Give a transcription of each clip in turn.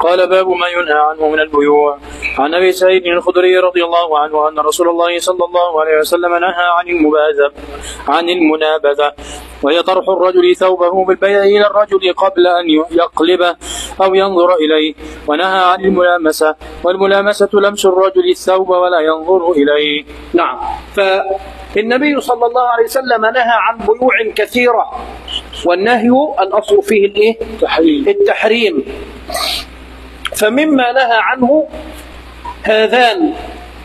قال باب ما ينهى عنه من البيوع. عن أبي سعيد الخدري رضي الله عنه أن رسول الله صلى الله عليه وسلم نهى عن المنابذة، وهي طرح الرجل ثوبه بالبيع إلى الرجل قبل أن يقلبه أو ينظر إليه، ونهى عن الملامسة، والملامسة لمس الرجل الثوب ولا ينظر إليه. نعم. فالنبي صلى الله عليه وسلم نهى عن بيوع كثيرة، والنهي الأصل فيه التحريم. فمما نهى عنه هذان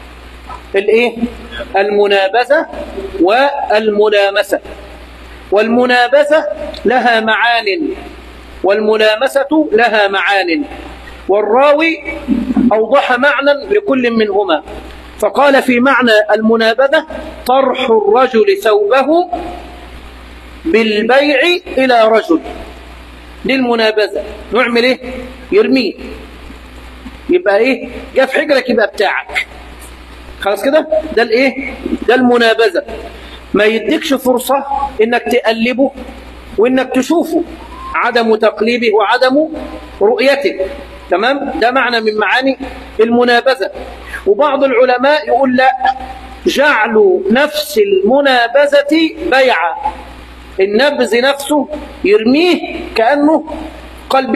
المنابذة والملامسة. والمنابذة لها معان والملامسة لها معان، والراوي أوضح معنى لكل منهما، فقال في معنى المنابذة طرح الرجل ثوبه بالبيع إلى رجل. دي المنابذة. نعمل ايه؟ يرميه، يبقى ايه؟ جاء في حجرك يبقى بتاعك، خلاص كده. ده ده المنابذة. ما يديكش فرصة انك تقلبه وانك تشوفه، عدم تقليبه وعدم رؤيته. تمام؟ ده معنى من معاني المنابذة. وبعض العلماء يقول لا، جعلوا نفس المنابذة بيعا، النبذ نفسه يرميه كأنه قال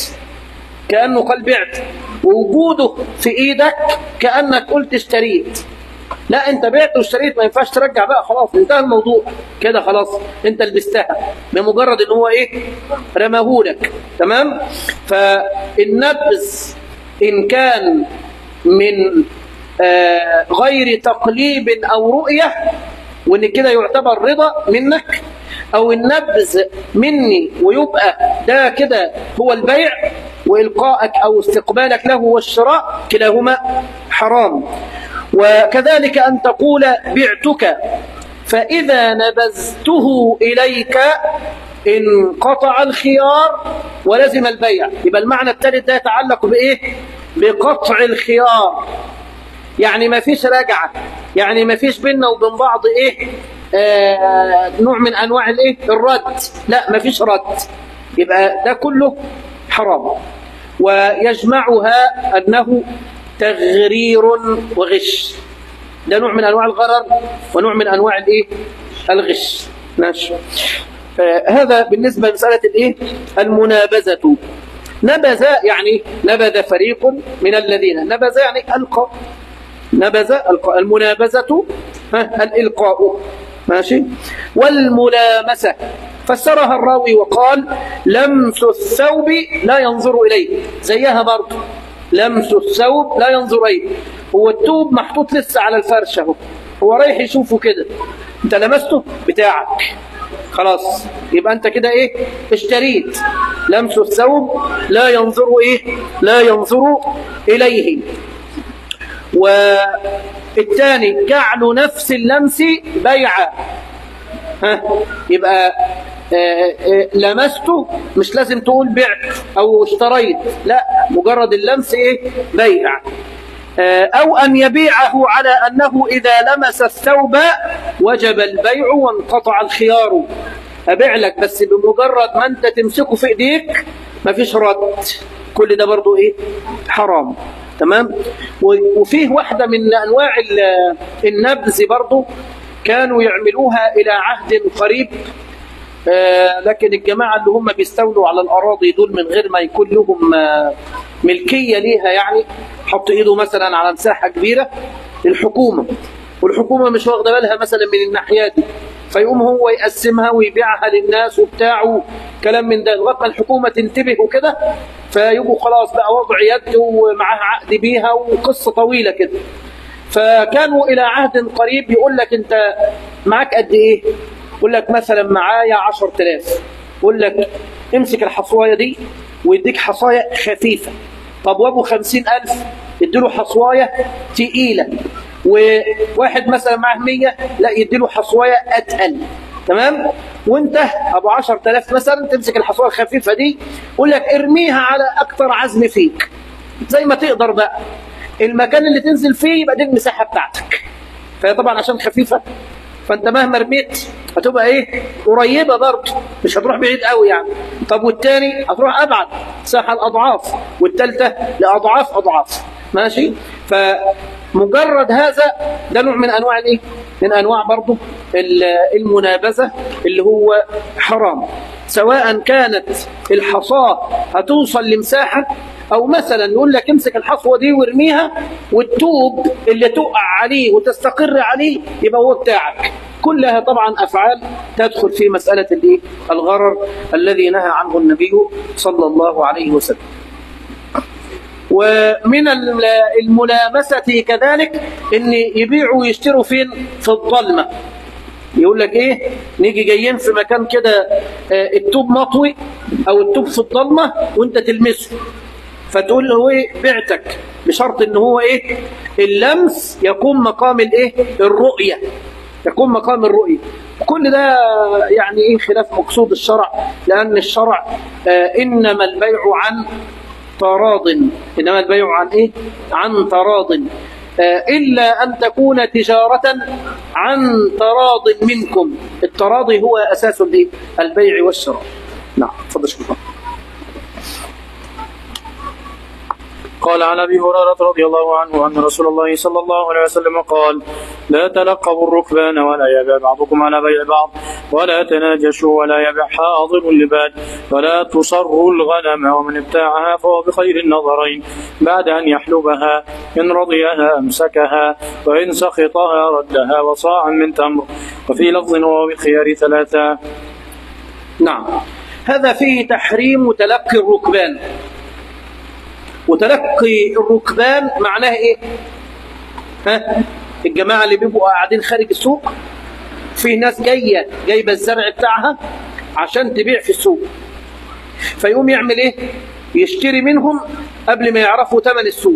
بعت، ووجوده في ايدك كأنك قلت اشتريت. لا، انت بعت واشتريت، ما ينفعش ترجع بقى، خلاص انتهى الموضوع كده، خلاص انت لبستها بمجرد ان هو رماهولك. تمام؟ فالنبذ ان كان من غير تقليب او رؤية، وان كده يعتبر رضا منك، او النبذ مني ويبقى ده كده هو البيع، وإلقائك أو استقبالك له والشراء، كلاهما حرام. وكذلك أن تقول بعتك، فإذا نبذته إليك انقطع الخيار ولزم البيع. يبقى المعنى الثالث ده يتعلق بقطع الخيار، يعني ما فيش رجعة، يعني ما فيش بيننا وبين بعض نوع من أنواع الرد. لا، ما فيش رد، يبقى ده كله حرام. ويجمعها أنه تغرير وغش، ده نوع من أنواع الغرر ونوع من أنواع الغش. ماشي. هذا بالنسبة لمسألة المنابذة. نبذ يعني نبذ فريق من الذين، نبذ يعني ألقى، ألقى. المنابذة الإلقاء. ماشي. والملامسة فسرها الراوي وقال لمس الثوب لا ينظر إليه، زيها برضه، لمس الثوب لا ينظر إليه. هو الثوب محطوط لسه على الفرشة، هو رايح يشوفه كده، انت لمسته بتاعك، خلاص، يبقى انت كده اشتريت. لمس الثوب لا ينظر لا ينظر إليه. والثاني جعل نفس اللمس بيعا، يبقى لمسته، مش لازم تقول بعت أو اشتريت، لا، مجرد اللمس بيع. أو أن يبيعه على أنه إذا لمس الثوب وجب البيع وانقطع الخيار. أبيع لك بس بمجرد ما أنت تمسكه في إيديك مفيش رد. كل ده برضو حرام. تمام؟ وفيه واحدة من أنواع النبذ برضو كانوا يعملوها إلى عهد قريب، لكن الجماعة اللي هم بيستولوا على الأراضي دول من غير ما يكون لهم ملكية ليها، يعني حط إيده مثلا على مساحة كبيرة الحكومة، والحكومة مش واخدة بالها مثلا من الناحية دي، فيقوم هو يقسمها ويبيعها للناس وبتاعه كلام من ده، لغاية الحكومة تنتبه وكده، فيبقوا خلاص بقى وضع يد ومعها عقد بيها وقصة طويلة كده. فكانوا إلى عهد قريب يقول لك أنت معاك قد إيه؟ يقول لك مثلا معايا 10,000، يقول لك امسك الحصواية دي ويديك حصاية خفيفة. طب وابو 50,000 يديله حصواية تقيلة، وواحد مثلا معاه 100 لا يديله حصواية أتقل. تمام؟ وانت ابو 10,000 مثلا تمسك الحصواية الخفيفة دي، يقول لك ارميها على أكتر عزم فيك زي ما تقدر بقى، المكان اللي تنزل فيه يبقى دي المساحة بتاعتك. فهي طبعا عشان خفيفة فانت مهما رميت هتبقى قريبة برضه، مش هتروح بعيد قوي يعني. طب والتاني هتروح ابعد، مساحة الاضعاف، والثالثة لأضعاف أضعاف. ماشي؟ فمجرد هذا ده نوع من أنواع الإيه؟ من أنواع برضه المنابذة اللي هو حرام، سواء كانت الحصاة هتوصل لمساحة، أو مثلا يقول لك امسك الحصوة دي وارميها، والطوب اللي تقع عليه وتستقر عليه يبقى هو بتاعك. كلها طبعا أفعال تدخل في مسألة الغرر الذي نهى عنه النبي صلى الله عليه وسلم. ومن الملامسة كذلك ان يبيعوا ويشتروا فين؟ في الظلمة. يقول لك ايه، نيجي جايين في مكان كده الطوب مطوي او الطوب في الظلمة وانت تلمسه، فتقول له ايه بعتك، بشرط ان هو ايه اللمس يقوم مقام الايه الرؤية، يقوم مقام الرؤية. كل ده يعني ايه خلاف مقصود الشرع، لان الشرع انما البيع عن تراض، إنما البيع عن إيه؟ عن تراض، إلا أن تكون تجارة عن تراض منكم. التراضي هو أساس البيع والشراء. نعم، تفضل شكرا. قال عن أبي هريرة رضي الله عنه أن رسول الله صلى الله عليه وسلم قال: لا تلقبوا الركبان ولا يبيع بعضكم على بيع بعض، ولا تناجشوا ولا يبيع حاضر لباد، ولا تصروا الغنم، ومن ابتاعها فهو بخير النظرين بعد أن يحلبها، إن رضيها أمسكها، وإن سخطها ردها، وصاعا من تمر، وفي لفظ وهو بالخيار ثلاثة. نعم، هذا فيه تحريم تلقي الركبان. وتلقي الركبان معناه ايه؟ الجماعة اللي بيبقوا قاعدين خارج السوق، في ناس جايبة الزرع بتاعها عشان تبيع في السوق، فيقوم يعمل ايه؟ يشتري منهم قبل ما يعرفوا ثمن السوق.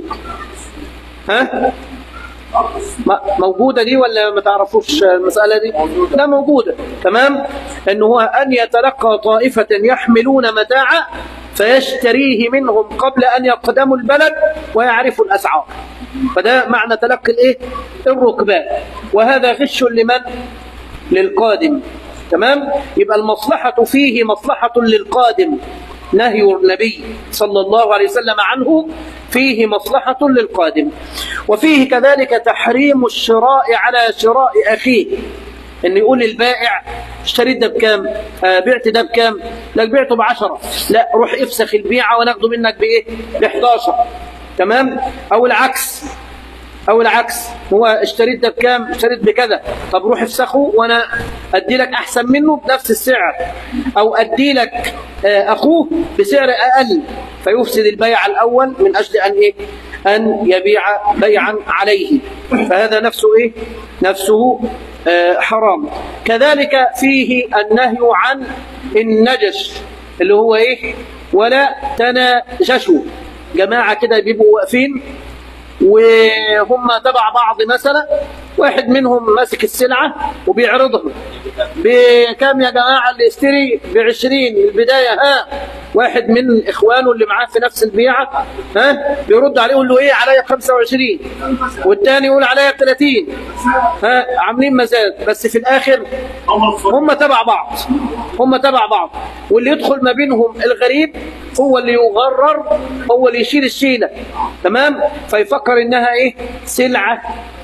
موجودة دي ولا ما تعرفوش المسألة دي؟ لا، موجودة. تمام؟ انه هو ان يتلقى طائفة يحملون متاعا فيشتريه منهم قبل أن يقدموا البلد ويعرفوا الأسعار. فده معنى تلقي الايه؟ الركبان. وهذا غش لمن؟ للقادم. تمام؟ يبقى المصلحة فيه مصلحة للقادم، نهي النبي صلى الله عليه وسلم عنه فيه مصلحة للقادم. وفيه كذلك تحريم الشراء على شراء أخيه، إن يقول البائع اشتريت ده بكام؟ بعت ده بكام؟ لا بعته ب10، لا روح افسخ البيعة وناخده منك بايه؟ ب11. تمام؟ او العكس، هو اشتريت ده بكام؟ اشتريت بكذا، طب روح افسخه وانا ادي لك احسن منه بنفس السعر، او ادي لك اخوه بسعر اقل، فيفسد البيع الاول من اجل ان ايه؟ ان يبيع بيعا عليه. فهذا نفسه ايه؟ نفسه حرام. كذلك فيه النهي عن النجش، اللي هو ايه؟ ولا تناجشوا. جماعة كده بيبقوا واقفين وهم تبع بعض، مثلا واحد منهم ماسك السلعة وبيعرضها بكام يا جماعة؟ اللي يشتري ب20 البداية. واحد من إخوانه اللي معاه في نفس البيعة بيرد عليه يقول له ايه؟ عليا 25، والتاني يقول عليا 30. عاملين مزاد، بس في الآخر هم تبع بعض، واللي يدخل ما بينهم الغريب هو اللي يغرر، هو اللي يشيل الشيلة. تمام؟ فيفكر انها ايه؟ سلعة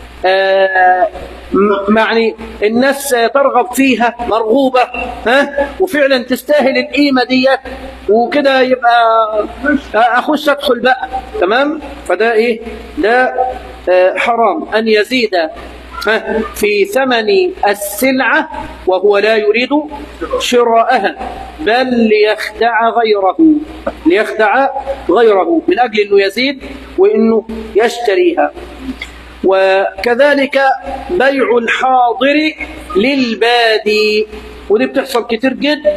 يعني الناس ترغب فيها، مرغوبة، وفعلا تستاهل القيمة دي، وكده يبقى اخش ادخل بقى. تمام؟ فده ايه؟ ده حرام ان يزيد في ثمن السلعة وهو لا يريد شراءها، بل ليخدع غيره من أجل أنه يزيد وأنه يشتريها. وكذلك بيع الحاضر للبادي، ودي بتحصل كتير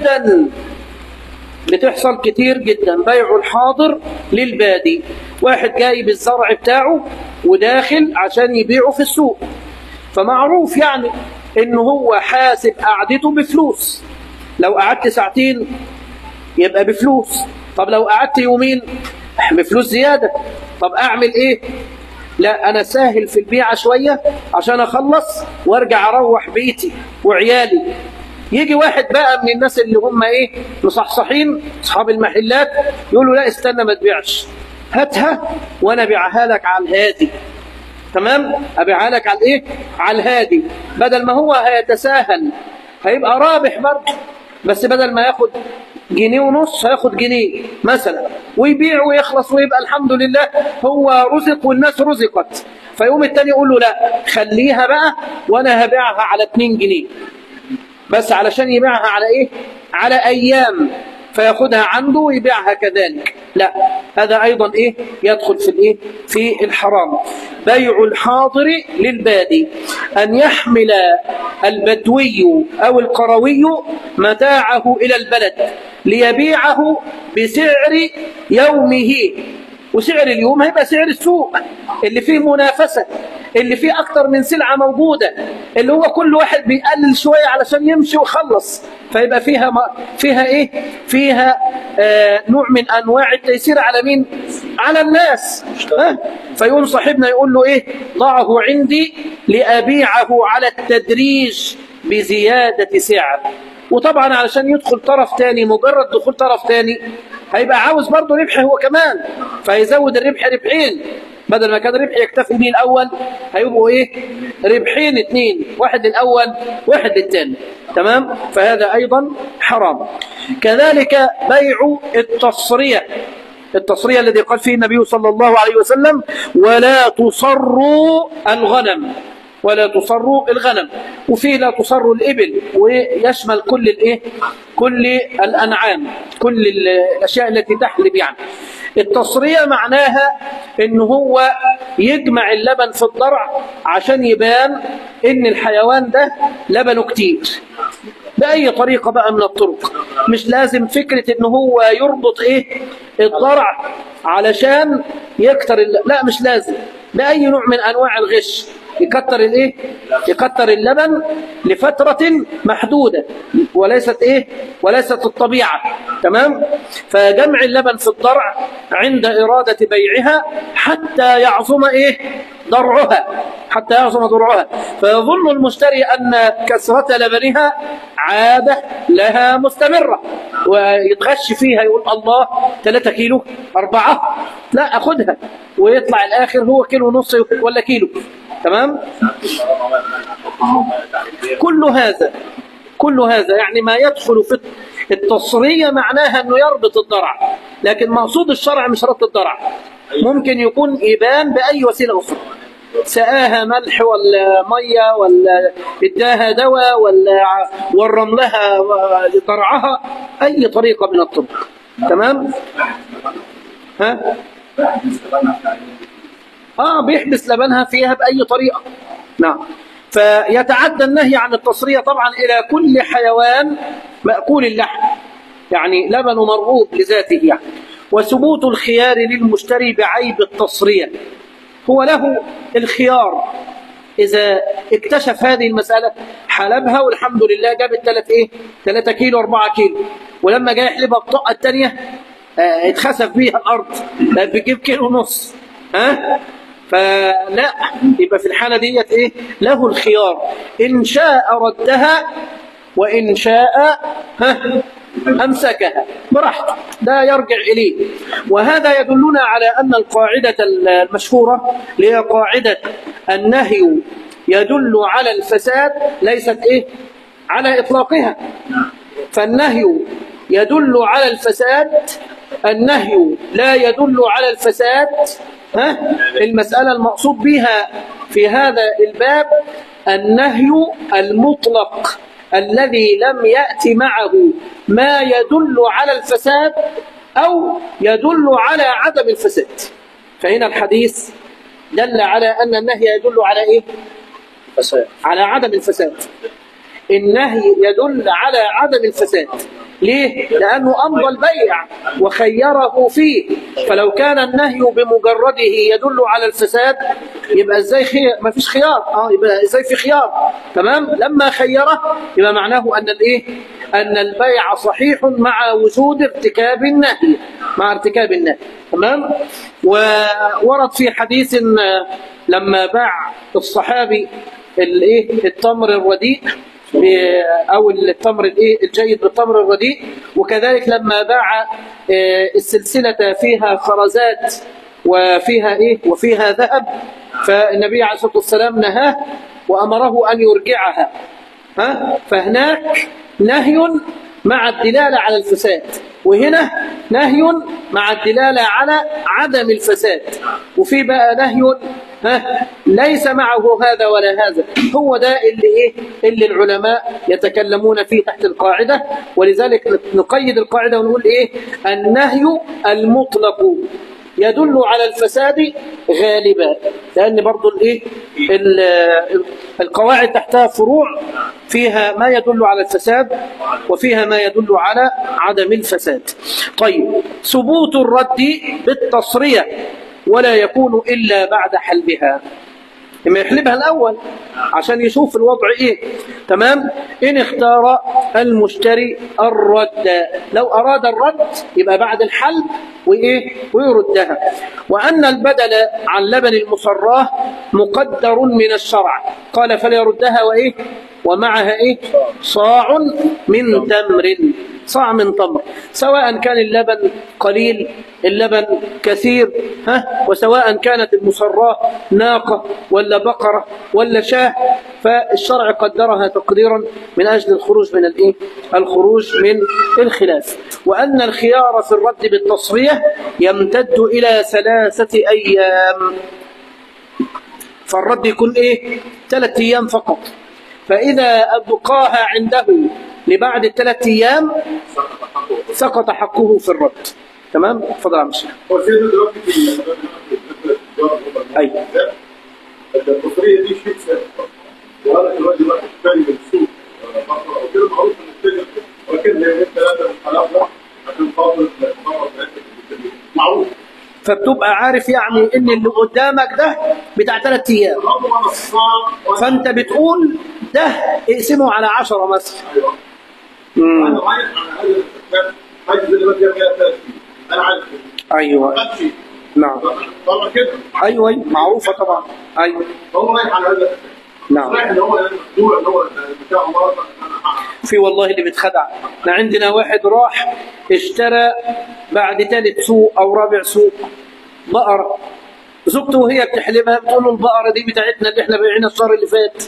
جدا، بيع الحاضر للبادي. واحد جايب الزرع بتاعه وداخل عشان يبيعه في السوق، فمعروف يعني انه هو حاسب قعدته بفلوس، لو قعدت ساعتين يبقى بفلوس، طب لو قعدت يومين بفلوس زيادة. طب اعمل ايه؟ لا، انا ساهل في البيعة شوية عشان اخلص وارجع اروح بيتي وعيالي. يجي واحد بقى من الناس اللي هم ايه؟ مصحصحين اصحاب المحلات، يقولوا لا استنى ما تبيعش، هاتها وانا ابيعها لك على الهادي. تمام؟ ابيعها لك على الايه؟ على الهادي. بدل ما هو هيتساهل هيبقى رابح برضه، بس بدل ما ياخد جنيه ونص هياخد جنيه مثلا، ويبيع ويخلص ويبقى الحمد لله هو رزق والناس رزقت. فيقوم التاني يقول له لا خليها بقى وانا هبيعها على 2 جنيه، بس علشان يبيعها على ايه؟ على ايام، فياخدها عنده ويبيعها كذلك. لا، هذا ايضا ايه؟ يدخل في الايه؟ في الحرام. بيع الحاضر للبادي، ان يحمل البدوي او القروي متاعه الى البلد ليبيعه بسعر يومه، وسعر اليوم هيبقى سعر السوق اللي فيه منافسة، اللي فيه أكتر من سلعة موجودة، اللي هو كل واحد بيقلل شوية علشان يمشي ويخلص، فيبقى فيها إيه؟ فيها نوع من أنواع التيسير على مين؟ على الناس. فيقوم صاحبنا يقول له إيه؟ ضعه عندي لأبيعه على التدريج بزيادة سعر. وطبعا علشان يدخل طرف تاني، مجرد دخول طرف تاني هيبقى عاوز برضه ربح هو كمان، فهيزود الربح ربحين، بدل ما كان ربح يكتفي به الأول هيبقوا إيه؟ ربحين 2، واحد للأول واحد للتاني. تمام؟ فهذا أيضا حرام. كذلك بيع التصرية، التصرية الذي قال فيه النبي صلى الله عليه وسلم ولا تصروا الغنم، ولا تصروا الغنم، وفيه لا تصروا الإبل، ويشمل كل الإيه؟ كل الأنعام، كل الأشياء التي تحلب يعني. التصرية معناها إن هو يجمع اللبن في الضرع عشان يبان إن الحيوان ده لبنه كتير بأي طريقة بقى من الطرق. مش لازم فكرة إن هو يربط إيه؟ الضرع علشان يكتر لا، مش لازم، بأي نوع من أنواع الغش يكتر الايه؟ يكتر اللبن لفترة محدودة، وليست ايه؟ وليست الطبيعة. تمام؟ فجمع اللبن في الضرع عند إرادة بيعها حتى يعظم ايه؟ ضرعها، حتى يعظم ضرعها، فيظن المشتري أن كثرة لبنها عادة لها مستمرة، ويتغش فيها يقول الله 3 كيلو 4، لا أخدها، ويطلع الآخر هو 1.5 كيلو ولا كيلو. تمام؟ كل هذا يعني ما يدخل في التصرية معناها أنه يربط الضرع، لكن مقصود الشرع مش ربط الضرع، ممكن يكون إبان بأي وسيلة أخرى، سقاها ملح ولا مية ولا اداها دواء ولا ورم لها ضرعها، أي طريقة من الطرق. تمام؟ ها؟ بيحبس لبنها فيها بأي طريقة. نعم. فيتعدى النهي عن التصرية طبعا إلى كل حيوان مأكول اللحم، يعني لبن مرغوب لذاته يعني. وثبوت الخيار للمشتري بعيب التصرية، هو له الخيار إذا اكتشف هذه المسألة حلبها والحمد لله جابت 3 كيلو 4 كيلو، ولما جاء يحلبها الطاقة الثانية اتخسف بيها الأرض بيجيب 1.5 كيلو. فلا، يبقى في الحالة ديت ايه؟ له الخيار، إن شاء ردها وإن شاء أمسكها براحته، ده يرجع إليه. وهذا يدلنا على أن القاعدة المشهورة اللي هي قاعدة النهي يدل على الفساد ليست ايه؟ على إطلاقها. فالنهي يدل على الفساد، النهي لا يدل على الفساد. المسألة المقصود بها في هذا الباب النهي المطلق الذي لم يأتي معه ما يدل على الفساد أو يدل على عدم الفساد. فهنا الحديث دل على أن النهي يدل على إيه؟ على عدم الفساد. النهي يدل على عدم الفساد. ليه؟ لأنه أمضى البيع وخيره فيه، فلو كان النهي بمجرده يدل على الفساد يبقى ازاي ما فيش خيار، يبقى ازاي في خيار؟ تمام؟ لما خيره يبقى معناه أن الايه؟ أن البيع صحيح مع وجود ارتكاب النهي، مع ارتكاب النهي. تمام؟ وورد في حديث لما باع الصحابي التمر الرديء أو التمر الجيد بالتمر الرديء، وكذلك لما باع السلسلة فيها خرزات وفيها إيه؟ وفيها ذهب، فالنبي عليه الصلاة والسلام نهاه وأمره أن يرجعها. فهناك نهي مع الدلالة على الفساد، وهنا نهي مع الدلالة على عدم الفساد، وفي بقى نهي ليس معه هذا ولا هذا. هو ده اللي العلماء يتكلمون فيه تحت القاعدة، ولذلك نقيد القاعدة ونقول النهي المطلق يدل على الفساد غالبا، لأن برضو القواعد تحتها فروع فيها ما يدل على الفساد وفيها ما يدل على عدم الفساد. طيب، ثبوت الرد بالتصرية ولا يكون إلا بعد حلبها. لما يحلبها الأول عشان يشوف الوضع تمام. إن اختار المشتري الرد، لو أراد الرد يبقى بعد الحلب ويردها. وأن البدل عن لبن المصراه مقدر من الشرع، قال فليردها ومعها صاع من تمر، صاع من تمر، سواء كان اللبن قليل اللبن كثير، وسواء كانت المصراه ناقة ولا بقرة ولا شاه، فالشرع قدرها تقديرا من أجل الخروج من الخروج من الخلاف. وأن الخيار في الرد بالتصرية يمتد إلى 3 أيام، فالرد يكون 3 أيام فقط، فإذا أبقاها عنده لبعد 3 أيام سقط حقه في الرد. تمام. اتفضل يا عم الشيخ. هو سيدنا دلوقتي في التصرية دي شيء ثابت، وهذا دلوقتي واحد ثاني من السوق بقرة او كده، معروف ان التاجر ولكن هي 3 من حلقة عشان خاطر معروف، فبتبقى عارف ان اللي قدامك ده بتاع 3 أيام، فانت بتقول ده اقسمه على 10 مثلا. انا عايز على هذا عايز اللي بدي انا عايز. ايوه نعم طبعا كده. ايوه معروفه طبعا. ايوه هو رايح على هذا. نعم. رايح ان هو بتاع الله. في والله اللي بيتخدع. احنا عندنا واحد راح اشترى بعد 3 سوق او 4 سوق بقره، زوجته وهي بتحلبها بتقول له البقره دي بتاعتنا اللي احنا بايعينها الشهر اللي فات.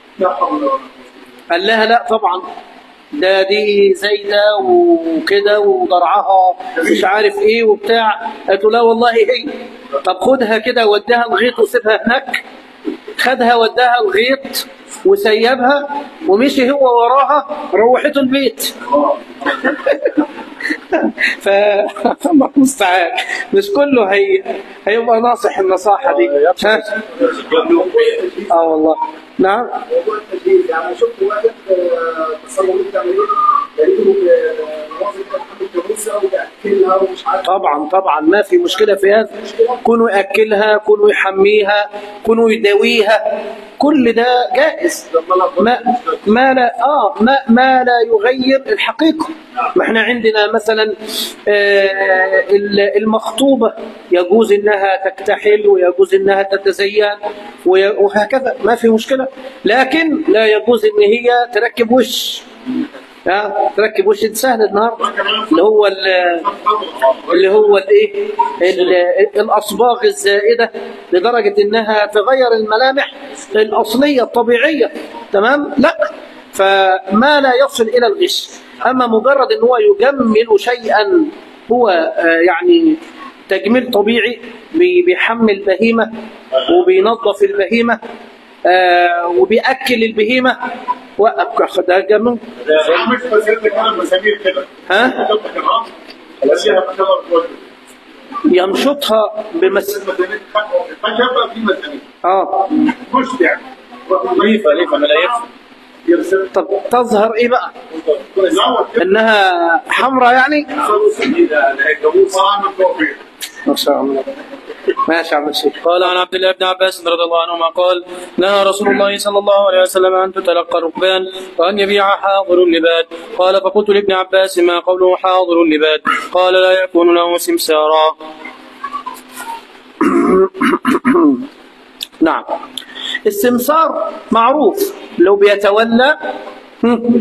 قال لها لا طبعا، دي زايده وكده وضرعها مش عارف وبتاع. قالت له لا والله هي. طب خدها كده وديها الغيط وسيبها هناك. خدها وداها الغيط وسيبها ومشي هو وراها، روحته البيت. فالله المستعان، مش كله هيبقى ناصح النصاحه دي. والله نعم. يعني شفت واحد تصور طبعا ما في مشكله في هذا. كونوا ياكلها، كونوا يحميها، كونوا يداويها، كل ده جائز. ما لا يغير الحقيقه. ما احنا عندنا مثلا المخطوبه يجوز انها تكتحل ويجوز انها تتزين وهكذا، ما في مشكله، لكن لا يجوز ان هي تركب وش. تركب وش سهل النهارده، اللي هو الاصباغ الزائده لدرجه انها تغير الملامح الاصليه الطبيعيه. تمام. لا، فما لا يصل الى الغش. اما مجرد ان هو يجمل شيئا هو يعني تجميل طبيعي، بيحمل بهيمه وبينظف البهيمه وبيأكل البهيمة، وأخذها جمل. مش مسيرتك أنا مسامير كده. يمشطها مش يعني ليفة ملايف. طب تظهر بقى انها حمراء يعني. ما شاء الله. ماشي عم الشيخ. قال عن عبد الله بن عباس رضي الله عنهما قال نهى رسول الله صلى الله عليه وسلم أن تتلقى الركبان وأن يبيع حاضر اللباد. قال فقلت لابن عباس ما قوله حاضر اللباد؟ قال لا يكون له سمسارا. نعم. السمسار معروف لو بيتولى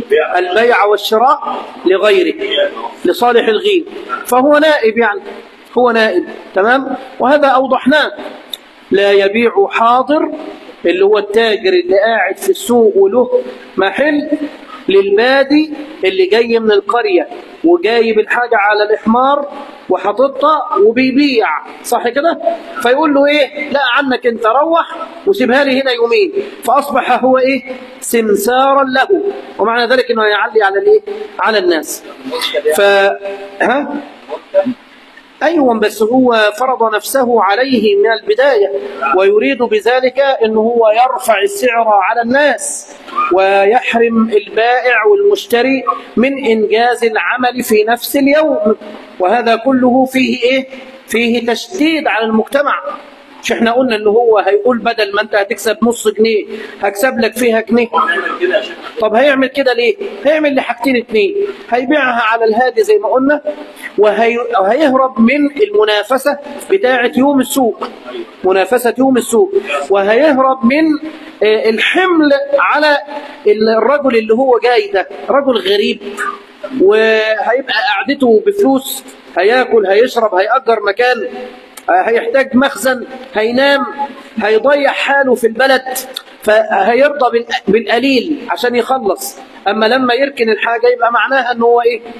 البيع والشراء لغيره لصالح الغير، فهو نائب يعني، هو نائب. تمام. وهذا أوضحناه. لا يبيع حاضر اللي هو التاجر اللي قاعد في السوق وله محل للبادي اللي جاي من القرية وجايب الحاجة على الإحمار وحاططها وبيبيع، صح كده؟ فيقول له إيه؟ لا عنك أنت روح وسيبها لي هنا يومين، فأصبح هو إيه؟ سمسارا له، ومعنى ذلك إنه يعلي على الإيه؟ على الناس. ها؟ أيوة، بس هو فرض نفسه عليه من البداية، ويريد بذلك أنه هو يرفع السعر على الناس ويحرم البائع والمشتري من إنجاز العمل في نفس اليوم. وهذا كله فيه إيه؟ فيه تشديد على المجتمع. مش احنا قلنا ان هو هيقول بدل ما انت هتكسب نص جنيه هكسب لك فيها جنيه؟ طب هيعمل كده ليه؟ هيعمل لحاجتين اتنين، هيبيعها على الهادي زي ما قلنا، وهيهرب من المنافسة بتاعة يوم السوق، منافسة يوم السوق، وهيهرب من الحمل على الرجل اللي هو جاي ده، رجل غريب، وهيبقى قعدته بفلوس، هياكل هيشرب هيأجر مكان، هيحتاج مخزن، هينام، هيضيع حاله في البلد، فهيرضى بالقليل عشان يخلص. أما لما يركن الحاجة يبقى معناها أنه هو إيه؟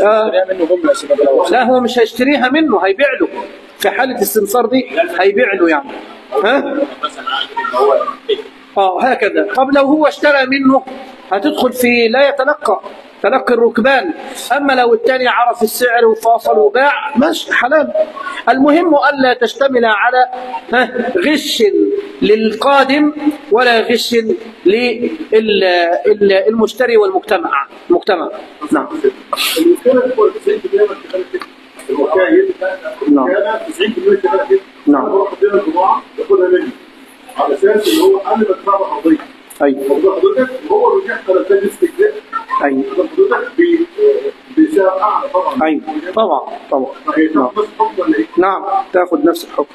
لا، هو مش هيشتريها منه، هيبيع له في حالة السمسار دي، هيبيع له يعني. ها؟ هكذا. طب لو هو اشترى منه هتدخل في لا يتلقى تلقي الركبان. أما لو التاني عرف السعر وفاصل وباع ماشي حلال. المهم ألا تشتمل على غش للقادم ولا غش للمشتري والمجتمع. نعم. نعم. على اساس ان هو انا بدفع قضيه. ايوه. حضرتك هو رجع 3000 استجداد. ايوه. حضرتك بسعر اعلى طبعا. ايوه طبعا. نعم، تاخذ نفس الحكم.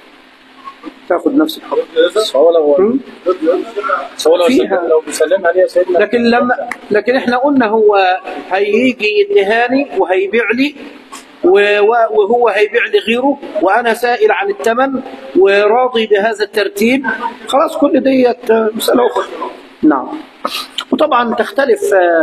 لو بيسلمها لي يا سيدنا. لكن احنا قلنا هو هيجي يدهاني وهيبيع لي وهو هيبيع لغيره وأنا سائل عن الثمن وراضي بهذا الترتيب، خلاص كل ديت مسألة أخرى. نعم. وطبعا تختلف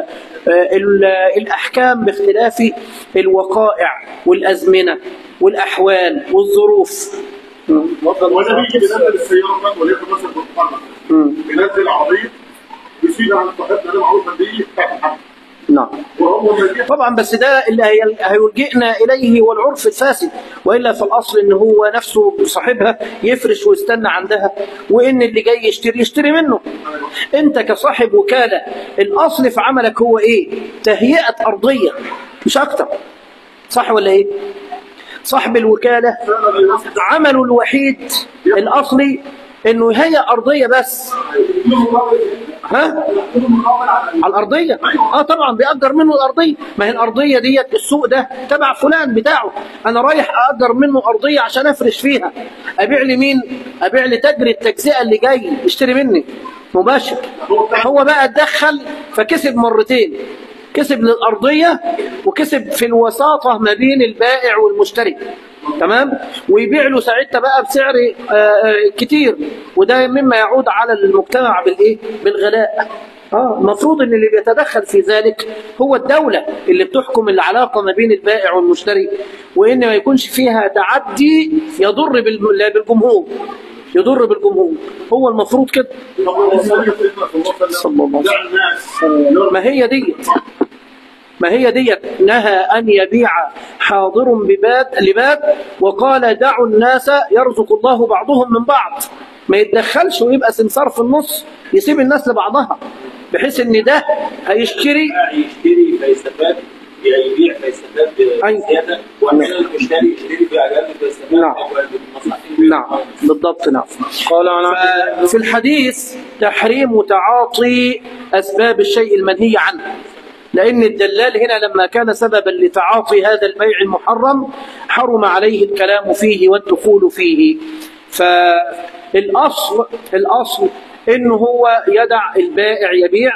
الأحكام باختلاف الوقائع والأزمنة والأحوال والظروف. وأنا بيجي بنزل السيارة وليكن مثلا بالقرن بنزل عربية بيشيل عن صاحبنا ده معروفة دي بتاعت الحمد. نعم. طبعا بس ده اللي هيلجئنا إليه هو العرف الفاسد، وإلا في الأصل إن هو نفسه صاحبها يفرش ويستنى عندها، وإن اللي جاي يشتري منه. أنت كصاحب وكالة الأصل في عملك هو إيه؟ تهيئة أرضية مش أكتر، صح ولا إيه؟ صاحب الوكالة عمله الوحيد الأصلي إنه يهيئ أرضية بس. ها؟ على الأرضية. طبعا بيأجر منه الأرضية، ما هي الأرضية ديت السوق ده تبع فلان بتاعه، أنا رايح أأجر منه أرضية عشان أفرش فيها، أبيع لمين؟ أبيع لتاجر التجزئة اللي جاي يشتري مني مباشر. هو بقى اتدخل فكسب مرتين، كسب للأرضية وكسب في الوساطة ما بين البائع والمشتري. تمام. ويبيع له ساعتها بقى بسعر كتير، وده مما يعود على المجتمع بالايه؟ بالغلاء. المفروض ان اللي بيتدخل في ذلك هو الدولة اللي بتحكم العلاقة ما بين البائع والمشتري، وان ما يكونش فيها تعدي يضر بالجمهور، هو المفروض كده. صلى الله عليه وسلم. ما هي ديت نهى أن يبيع حاضر لباد، وقال دعوا الناس يرزق الله بعضهم من بعض. ما يتدخلش ويبقى سمسار في النص يسيب الناس لبعضها، بحيث ان ده هيشتري فيستفاد، يبيع فيستفاد بزيادة، وعشان المشتري يشتري بأقل فيستفاد. نعم بالضبط. نعم. في الحديث تحريم تعاطي أسباب الشيء المنهي عنه، لأن الدلال هنا لما كان سببا لتعاطي هذا البيع المحرم حرم عليه الكلام فيه والدخول فيه. فالأصل إنه هو يدع البائع يبيع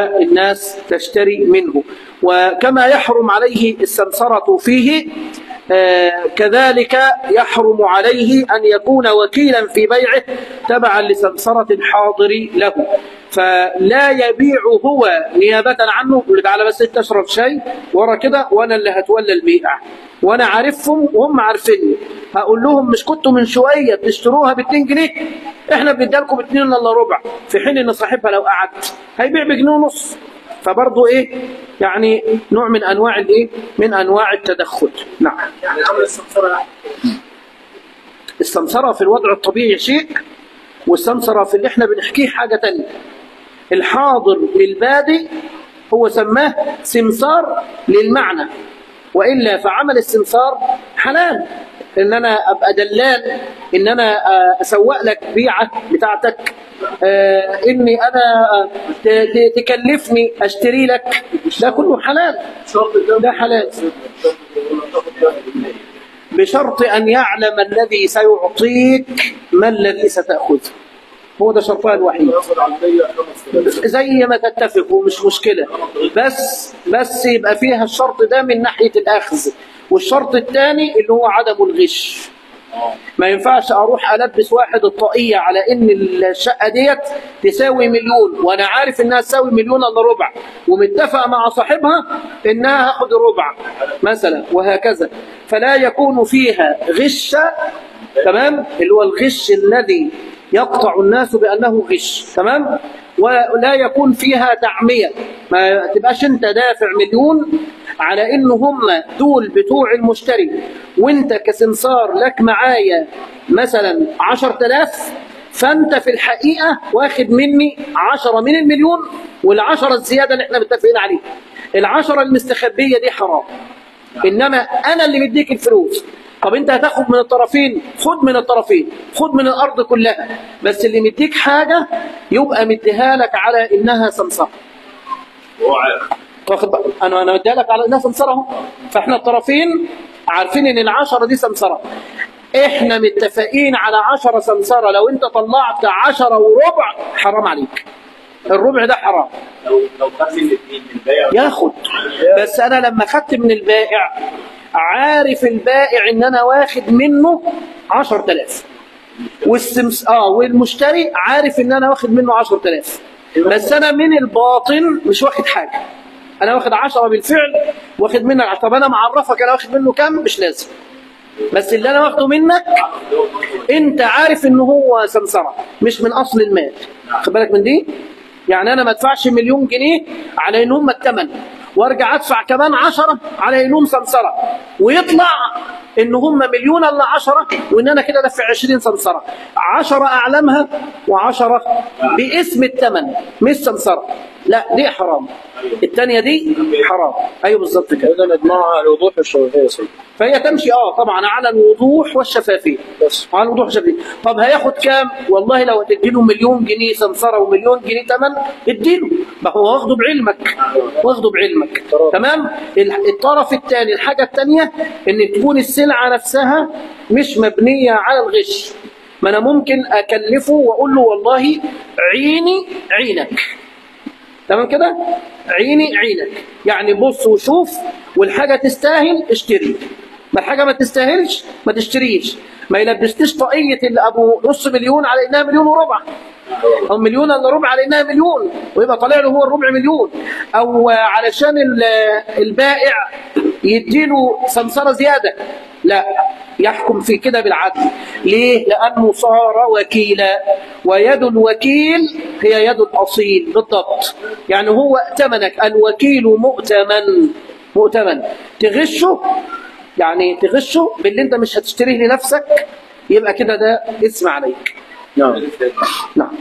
والناس تشتري منه، وكما يحرم عليه السمسرة فيه كذلك يحرم عليه أن يكون وكيلا في بيعه تبعا لسمسرة الحاضر له، فلا يبيع هو نيابة عنه، يقول تعالى بس انت تشرب شاي ورا كده وانا اللي هتولى البيع، وانا عارفهم وهم عارفيني، هقول لهم مش كنتوا من شويه بتشتروها ب2 جنيه، احنا بنديها لكم ب2 الا ربع، في حين ان صاحبها لو قعد هيبيع بجنيه ونص. فبرضه ايه يعني نوع من انواع الايه من انواع التدخل. نعم. يعني عمل السمسرة السمسرة في الوضع الطبيعي شيء، والسمسرة في اللي احنا بنحكيه حاجة تانية. الحاضر للبادئ هو سماه سمسار للمعنى، وإلا فعمل السمسار حلال، إن أنا أبقى دلال، إن أنا أسوق لك بيعة بتاعتك، إني أنا تكلفني أشتري لك، ده كله حلال، ده حلال بشرط أن يعلم الذي سيعطيك ما الذي ستأخذه، هو ده شرطها الوحيد. زي ما تتفقوا مش مشكلة، بس يبقى فيها الشرط ده من ناحية الأخذ، والشرط الثاني اللي هو عدم الغش. ما ينفعش أروح ألبس واحد الطاقية على إن الشقة ديت تساوي 1,000,000 وأنا عارف إنها تساوي 1,000,000 إلا ربع، ومتفق مع صاحبها إنها هاخد ربع مثلا، وهكذا. فلا يكون فيها غش، تمام، اللي هو الغش الذي يقطع الناس بأنه غش، تمام، ولا يكون فيها تعمية، ما تبقاش انت دافع 1,000,000 على انه هم دول بتوع المشتري، وانت كسمسار لك معايا مثلا 10,000، فانت في الحقيقة واخد مني 10 من 1,000,000، وال10 الزيادة اللي احنا متفقين عليها، ال10 المستخبية دي حرام، انما انا اللي مديك الفلوس. طب انت هتاخد من الطرفين، خد من الطرفين، خد من الارض كلها، بس اللي مديك حاجه يبقى مديها لك على انها سمسره. واخد بقى، انا مديها لك على انها سمسره اهو، فاحنا الطرفين عارفين ان ال10 دي سمسره، احنا متفقين على 10 سمسره، لو انت طلعت 10 وربع حرام عليك، الربع ده حرام. لو خدت الاثنين من البائع ياخد، بس انا لما خدت من البائع عارف البائع ان انا واخد منه 10,000، والمشتري عارف ان انا واخد منه 10,000، بس انا من الباطن مش واخد حاجه، انا واخد 10 بالفعل، واخد منك. طب انا معرفك انا واخد منه كام؟ مش لازم، بس اللي انا واخده منك انت عارف ان هو سمسره مش من اصل المال. خد بالك من دي، يعني انا ما ادفعش 1,000,000 جنيه على ان هم الثمن، وارجع ادفع كمان 10 على انهم سمسره، ويطلع ان هم 1,000,000 الا 10، وان انا كده دافع 20 سمسره، 10 اعلمها و10 باسم الثمن مش سمسره، لا دي حرام، الثانيه دي حرام. ايوه بالظبط كده. اذا نضمنها على الوضوح والشفافيه، فهي تمشي طبعا على الوضوح والشفافيه، بس على الوضوح والشفافيه. طب هياخد كام؟ والله لو هتديله 1,000,000 جنيه سمسره و1,000,000 جنيه ثمن اديله، ما هو واخده بعلمك، واخده بعلمك، تمام. الطرف الثاني، الحاجه الثانيه ان تكون السلعه نفسها مش مبنيه على الغش. ما انا ممكن اكلفه واقول له والله عيني عينك، تمام كده، عيني عينك، يعني بص وشوف، والحاجه تستاهل اشتري، ما الحاجه ما تستاهلش ما تشتريش. ما يلبستش طاقيه اللي ابو نص مليون على انها 1,000,000 وربع، او 1,000,000 الا ربع على انها 1,000,000، ويبقى طالع له هو الربع 1,000,000، او علشان البائع يديله سمسره زياده، لا، يحكم في كده بالعدل. ليه؟ لأنه صار وكيلا، ويد الوكيل هي يد الأصيل بالضبط، يعني هو ائتمنك، الوكيل مؤتمن، تغشه، يعني تغشه باللي انت مش هتشتريه لنفسك، يبقى كده ده اسم عليك. نعم نعم.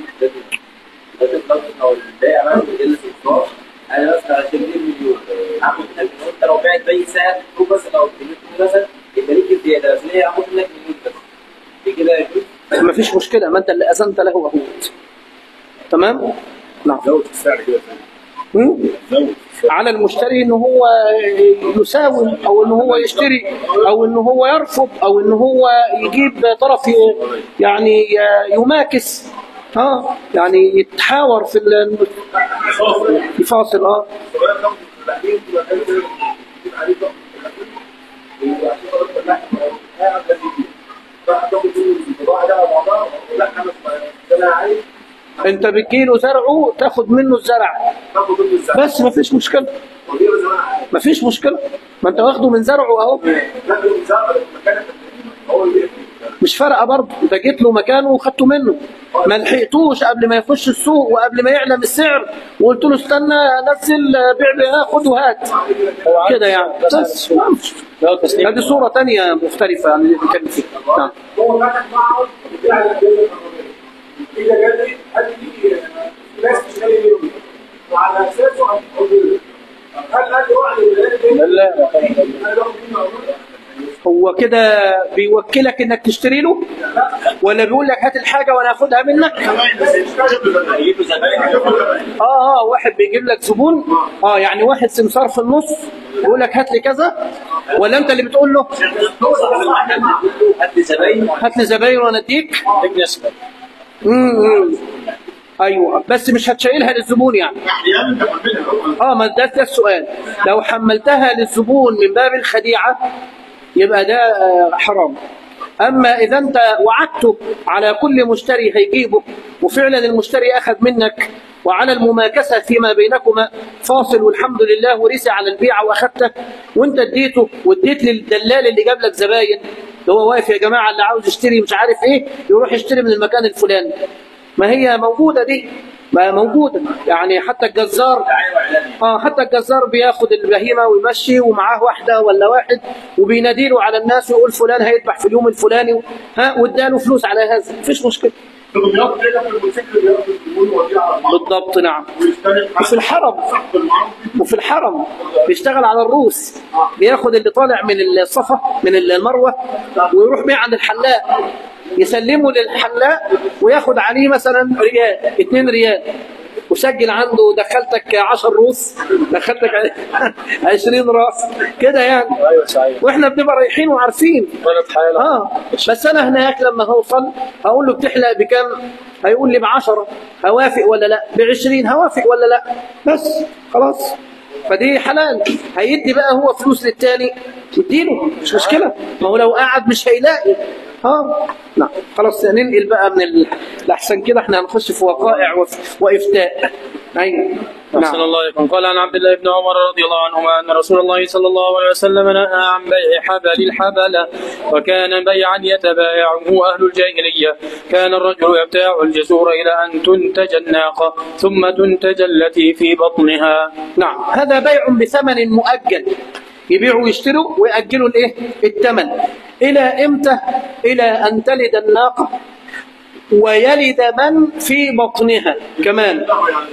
انا مثلا 20,000,000 هاخد منك، انت لو بعت باي سعر بس لو مثلا يبقى ليك الزياده، بس ليه هاخد منك 1,000,000 بس كده يجوز؟ مفيش مشكله، ما انت اللي اذنت له وهو تمام. نعم. زود السعر كده زود على المشتري ان هو يساوم، او ان هو يشتري، او ان هو يرفض، او ان هو يجيب طرف يعني يماكس، يعني يتحاور في الفاصل. عشان خاطر اللحم قاعد لذيذ فتاخد منه البضاعه ده على بعضها واللحم انا عايز انت بتجيله زرعه تاخد منه الزرع تاخد منه الزرع بس، مفيش مشكله، وغير زي ما انا عايز مفيش مشكله، ما انت واخده من زرعه اهو، تاخد من زرع مكان هو اللي مش فارقه برضه، انت جيت له مكانه وخدته منه، ما لحقتوش قبل ما يخش السوق وقبل ما يعلم السعر وقلت له استنى نزل بيع لي خد وهات كده يعني. بس هذه صوره ثانيه مختلفه عن اللي بنتكلم فيها. نعم. هو فتح معه بتاع إذا قال لي هل في ناس تشتري منه وعلى أساسه هل هو كده بيوكلك انك تشتري له ولا بيقول لك هات الحاجه وانا اخدها منك؟ واحد بيجيب لك زبون، يعني واحد سمسار في النص يقول لك هات لي كذا، ولا انت اللي بتقول له هات لي زباين وانا اديك؟ ايوه، بس مش هتشيلها للزبون يعني. ما ده السؤال، لو حملتها للزبون من باب الخديعه يبقى ده حرام. اما اذا انت وعدته على كل مشتري هيجيبه وفعلا المشتري اخذ منك وعلى المماكسه فيما بينكما فاصل والحمد لله ورثي على البيعه واخذته، وانت اديته واديت للدلال اللي جاب لك زباين اللي هو واقف يا جماعه اللي عاوز يشتري مش عارف ايه يروح يشتري من المكان الفلاني، ما هي موجوده دي، ما موجوده يعني. حتى الجزار بياخد البهيمه ويمشي ومعاه واحده ولا واحد وبيناديله على الناس ويقول فلان هيذبح في اليوم الفلاني واداله فلوس على هذا، مفيش مشكله. بالضبط. نعم. وفي الحرم بيشتغل على الروس، بياخد اللي طالع من الصفا من المروه ويروح بيه عند الحلاق يسلمه للحلاق وياخد عليه مثلا ريال 2 ريال وسجل عنده دخلتك 10 روس، دخلتك 20 راس كده يعني. واحنا بنبقى رايحين وعارفين. بس انا هناك لما هوصل هقول له بتحلق بكام؟ هيقول لي ب10، هوافق ولا لا؟ ب20 هوافق ولا لا؟ بس خلاص، فدي حلال. هيدي بقى هو فلوس للتاني يديله، مش مشكله، ما هو لو قعد مش هيلاقي. نعم. خلاص ننقل بقى من الأحسن كده، احنا هنخش في وقائع وإفتاء. أيوة. أحسن الله عليكم. قال عن عبد الله بن عمر رضي الله عنهما أن رسول الله صلى الله عليه وسلم نهى عن بيع حبل الحبل، وكان بيعا يتبايعه أهل الجاهلية. كان الرجل يبتاع الجزور إلى أن تنتج الناقة ثم تنتج التي في بطنها. نعم، هذا بيع بثمن مؤجل، يبيعوا ويشتروا ويأجلوا الثمن. إلى إمتى؟ إلى أن تلد الناقة ويلد من في بطنها كمان.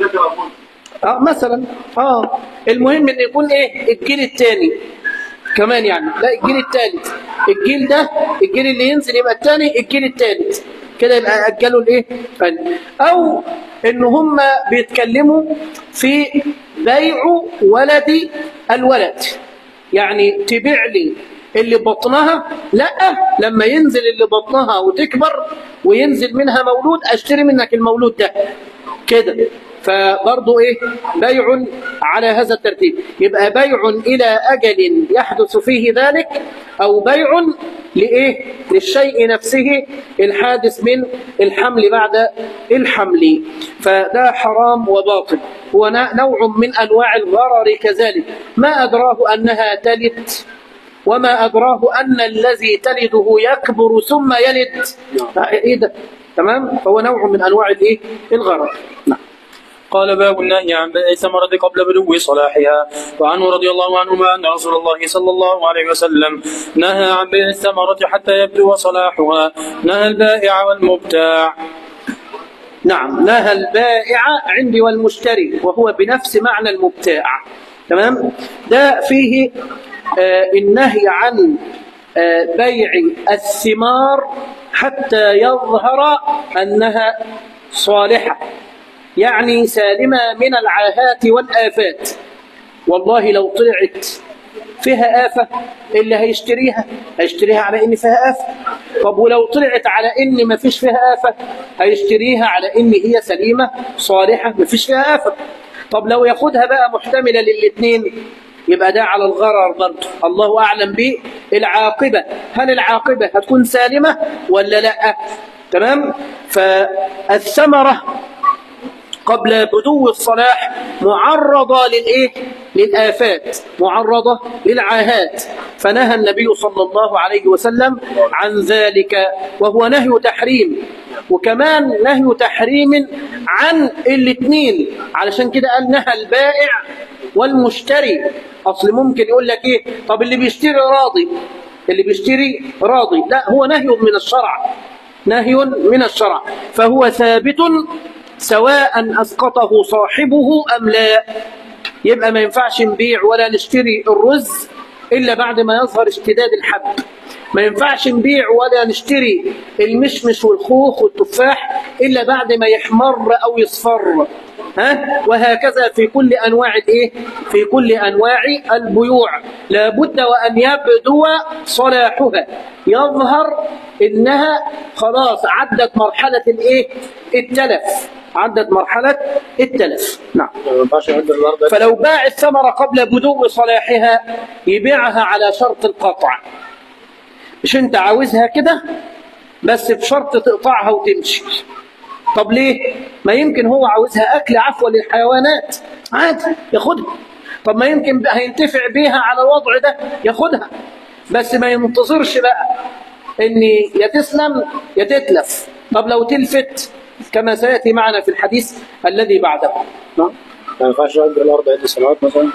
مثلا المهم ان يكون الجيل الثاني كمان يعني، لا الجيل الثالث، الجيل ده الجيل اللي ينزل يبقى الثاني الجيل الثالث كده، يبقى اجلوا او ان هم بيتكلموا في بيع ولد الولد، يعني تبيع لي اللي بطنها، لا لما ينزل اللي بطنها وتكبر وينزل منها مولود اشتري منك المولود ده كده. فبرضه بيع على هذا الترتيب، يبقى بيع إلى أجل يحدث فيه ذلك، أو بيع للشيء نفسه الحادث من الحمل بعد الحمل، فده حرام وباطل. هو نوع من أنواع الغرر كذلك، ما أدراه أنها تلد وما أدراه أن الذي تلده يكبر ثم يلد، ده تمام، فهو نوع من أنواع الغرر. نعم. قال باب النهي عن بيع الثمرة قبل بلوغ صلاحها. وعنه رضي الله عنهما أن رسول الله صلى الله عليه وسلم نهى عن بيع الثمرة حتى يبلغ صلاحها، نهى البائع والمبتاع. نعم، نهى البائع عندي والمشتري، وهو بنفس معنى المبتاع. تمام، ده فيه النهي عن بيع الثمار حتى يظهر أنها صالحة، يعني سالمة من العاهات والآفات. والله لو طلعت فيها آفة اللي هيشتريها على إن فيها آفة. طب ولو طلعت على إن ما فيش فيها آفة هيشتريها على إن هي سليمة صالحة ما فيش فيها آفة. طب لو ياخدها بقى محتملة للاثنين، يبقى ده على الغرر برضه، الله أعلم بالعاقبة، هل العاقبة هتكون سالمة ولا لا؟ تمام. فالثمرة قبل بدو الصلاح معرضة للإيه؟ للآفات، معرضة للعاهات، فنهى النبي صلى الله عليه وسلم عن ذلك، وهو نهي تحريم، وكمان نهي تحريم عن الاثنين، علشان كده قال نهى البائع والمشتري. أصل ممكن يقول لك إيه؟ طب اللي بيشتري راضي، اللي بيشتري راضي، لا، هو نهي من الشرع، نهي من الشرع، فهو ثابت سواء أسقطه صاحبه أم لا. يبقى ما ينفعش نبيع ولا نشتري الرز إلا بعد ما يظهر اشتداد الحب، ما ينفعش نبيع ولا نشتري المشمش والخوخ والتفاح إلا بعد ما يحمر أو يصفر، وهكذا في كل أنواع الإيه؟ في كل أنواع البيوع لابد وأن يبدو صلاحها، يظهر إنها خلاص عدت مرحلة الإيه؟ التلف، عدت مرحلة التلف. نعم. فلو باع الثمرة قبل بدو صلاحها يبيعها على شرط القطع، مش انت عاوزها كده بس بشرط تقطعها وتمشي. طب ليه؟ ما يمكن هو عاوزها أكل عفوا للحيوانات، عادي ياخدها. طب ما يمكن هينتفع بيها على الوضع ده، ياخدها، بس ما ينتظرش بقى ان يا تسلم يا تتلف. طب لو تلفت كما سيأتي معنا في الحديث الذي بعده. ما ينفعش يأجر الأرض عدة سنوات مثلا؟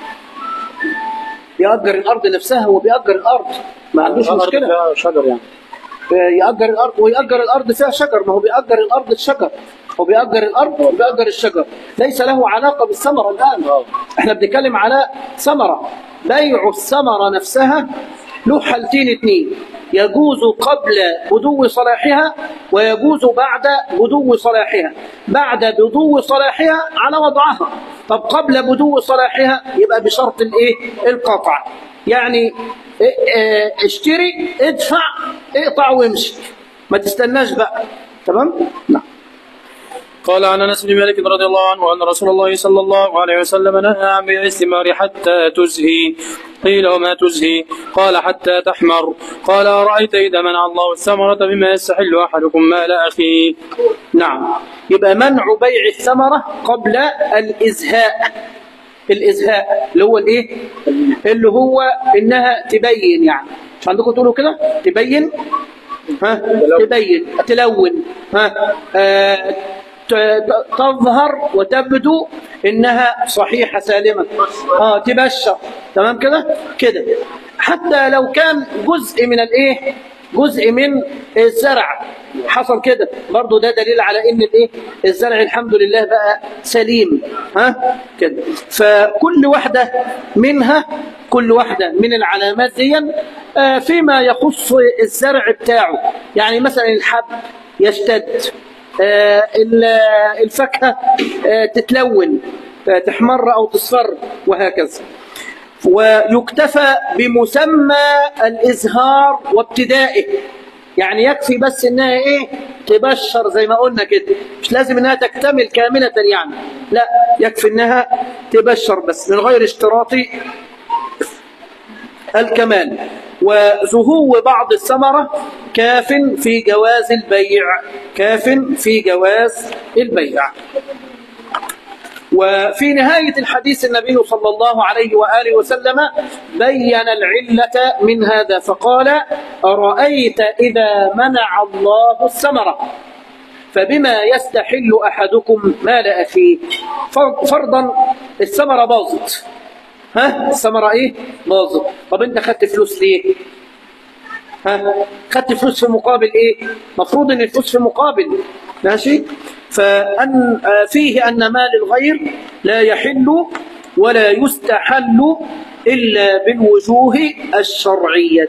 يأجر الأرض نفسها، هو بيأجر الأرض ما عندوش مشكلة، فيها شجر يعني، يأجر الأرض ويأجر الأرض فيها شجر، ما هو بيأجر الأرض الشجر، هو بيأجر الأرض وبيأجر الشجر، ليس له علاقة بالثمرة الآن. احنا بنتكلم على ثمرة، بيع الثمرة نفسها له حالتين اثنين، يجوز قبل بدو صلاحها ويجوز بعد بدو صلاحها. بعد بدو صلاحها على وضعها، طب قبل بدو صلاحها يبقى بشرط الايه؟ القطع، يعني اشتري، ادفع، اقطع وامشي، ما تستناش بقى. تمام؟ نعم. قال عن انس بن مالك رضي الله عنه ان رسول الله صلى الله عليه وسلم نهى عن بيع الثمار حتى تزهي. قيل وما تزهي؟ قال حتى تحمر. قال أرأيت إذا منع الله الثمرة بما يستحل أحدكم مال أخيه. نعم، يبقى منع بيع الثمرة قبل الإزهاء. الإزهاء اللي هو الإيه؟ اللي هو إنها تبين، يعني مش عندكم تقولوا كده؟ تبين، تبين، تلون، تظهر وتبدو إنها صحيحة سالمة، تبشر، تمام كده كده. حتى لو كان جزء من الإيه؟ جزء من الزرع حصل كده برضو، ده دليل على إن الإيه؟ الزرع الحمد لله بقى سليم، كده. فكل واحدة منها، كل واحدة من العلامات دي فيما يخص الزرع بتاعه، يعني مثلا الحب يشتد، الفاكهة تتلون، تحمر أو تصفر، وهكذا. ويكتفى بمسمى الإزهار وابتدائه، يعني يكفي بس إنها إيه؟ تبشر زي ما قلنا كده، مش لازم إنها تكتمل كاملة يعني، لا، يكفي إنها تبشر بس من غير اشتراط الكمال. وزهو بعض الثمرة كاف في جواز البيع، كاف في جواز البيع. وفي نهاية الحديث النبي صلى الله عليه وآله وسلم بين العلة من هذا فقال: أرأيت إذا منع الله الثمرة فبما يستحل أحدكم مال أخيه. فرضا الثمرة باظت، الثمرة إيه؟ باظت. طب أنت خدت فلوس ليه؟ خدت فلوس في مقابل إيه؟ مفروض أن الفلوس في مقابل، ماشي؟ فأن فيه أن مال الغير لا يحل ولا يستحل إلا بالوجوه الشرعية.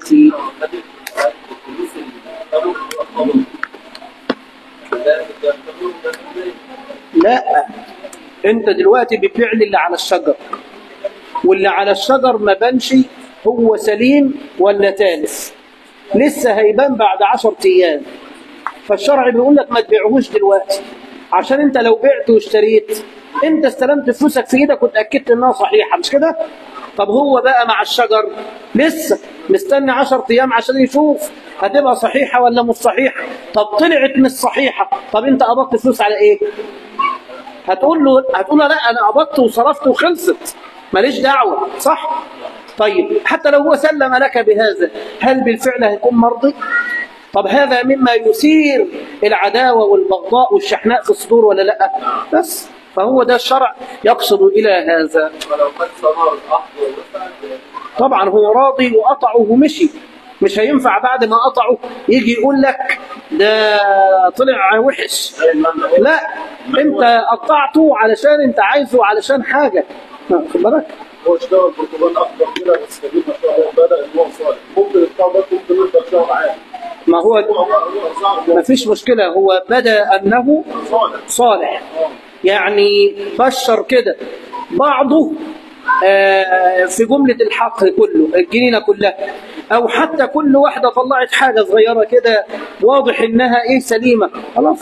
لا، أنت دلوقتي بتبيع لي اللي على الشجر، واللي على الشجر ما بانش هو سليم ولا تالف، لسه هيبان بعد 10 أيام. فالشرع بيقول لك ما تبيعهوش دلوقتي، عشان انت لو بعت واشتريت انت استلمت فلوسك في ايدك وتأكدت انها صحيحة، مش كده؟ طب هو بقى مع الشجر لسه مستني 10 أيام عشان يشوف هتبقى صحيحة ولا مش صحيحة. طب طلعت مش صحيحة، طب انت قبضت فلوس على ايه؟ هتقول له لا انا قبضت وصرفت وخلصت ماليش دعوة، صح؟ طيب حتى لو هو سلم لك بهذا، هل بالفعل هيكون مرضي؟ طب هذا مما يثير العداوة والبغضاء والشحناء في الصدور ولا لا؟ بس فهو ده الشرع يقصد إلى هذا. ولو قد صنار أحضر مثلا طبعا هو راضي وقطعه ومشي، مش هينفع بعد ما قطعه يجي يقول لك ده طلع وحش. لا، انت قطعته علشان انت عايزه، علشان حاجة، خد بالك. هو اشتغل برتقال اخضر كده بس كبير ما شاء الله، بدا ان هو صالح، ممكن البتاع ده ممكن يقدر شهر عادي. ما هو ما فيش مشكلة، هو بدا أنه صالح، يعني بشر كده بعضه في جملة الحق كله، الجنينة كلها، أو حتى كل واحدة طلعت حاجة صغيرة كده واضح إنها إيه سليمة، خلاص.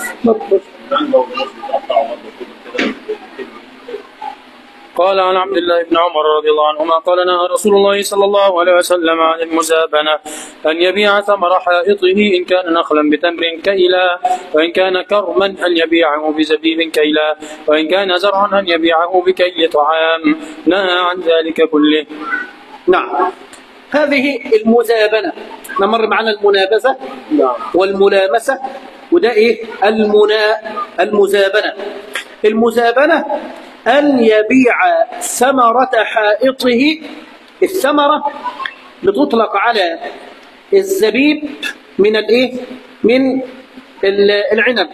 قال عن عبد الله بن عمر رضي الله عنهما قال نهى رسول الله صلى الله عليه وسلم عن المزابنة، أن يبيع ثمر حائطه إن كان نخلا بتمر كيلا، وإن كان كرما أن يبيعه بزبيب كيلا، وإن كان زرعا أن يبيعه بكيل طعام. نهى عن ذلك كله. نعم، هذه المزابنة. نمر معنا المنابذة والملامسة، وده إيه؟ المزابنة. المزابنة أن يبيع ثمرة حائطه. الثمرة بتطلق على الزبيب من الإيه؟ من العنب،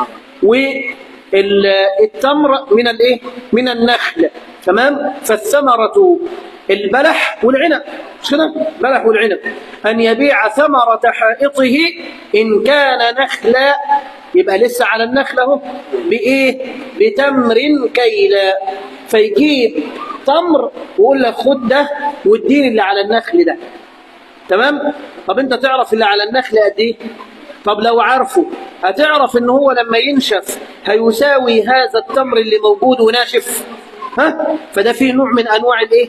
والتمر من الإيه؟ من النخل، تمام؟ فالثمرة البلح والعنب، مش كده؟ البلح والعنب. أن يبيع ثمرة حائطه إن كان نخلا، يبقى لسه على النخل اهو، بايه؟ بتمر كيلا، فيجيب تمر ويقول لك خد ده واديني اللي على النخل ده، تمام؟ طب انت تعرف اللي على النخل قد ايه؟ طب لو عارفه هتعرف ان هو لما ينشف هيساوي هذا التمر اللي موجود وناشف؟ ها؟ فده فيه نوع من انواع الايه؟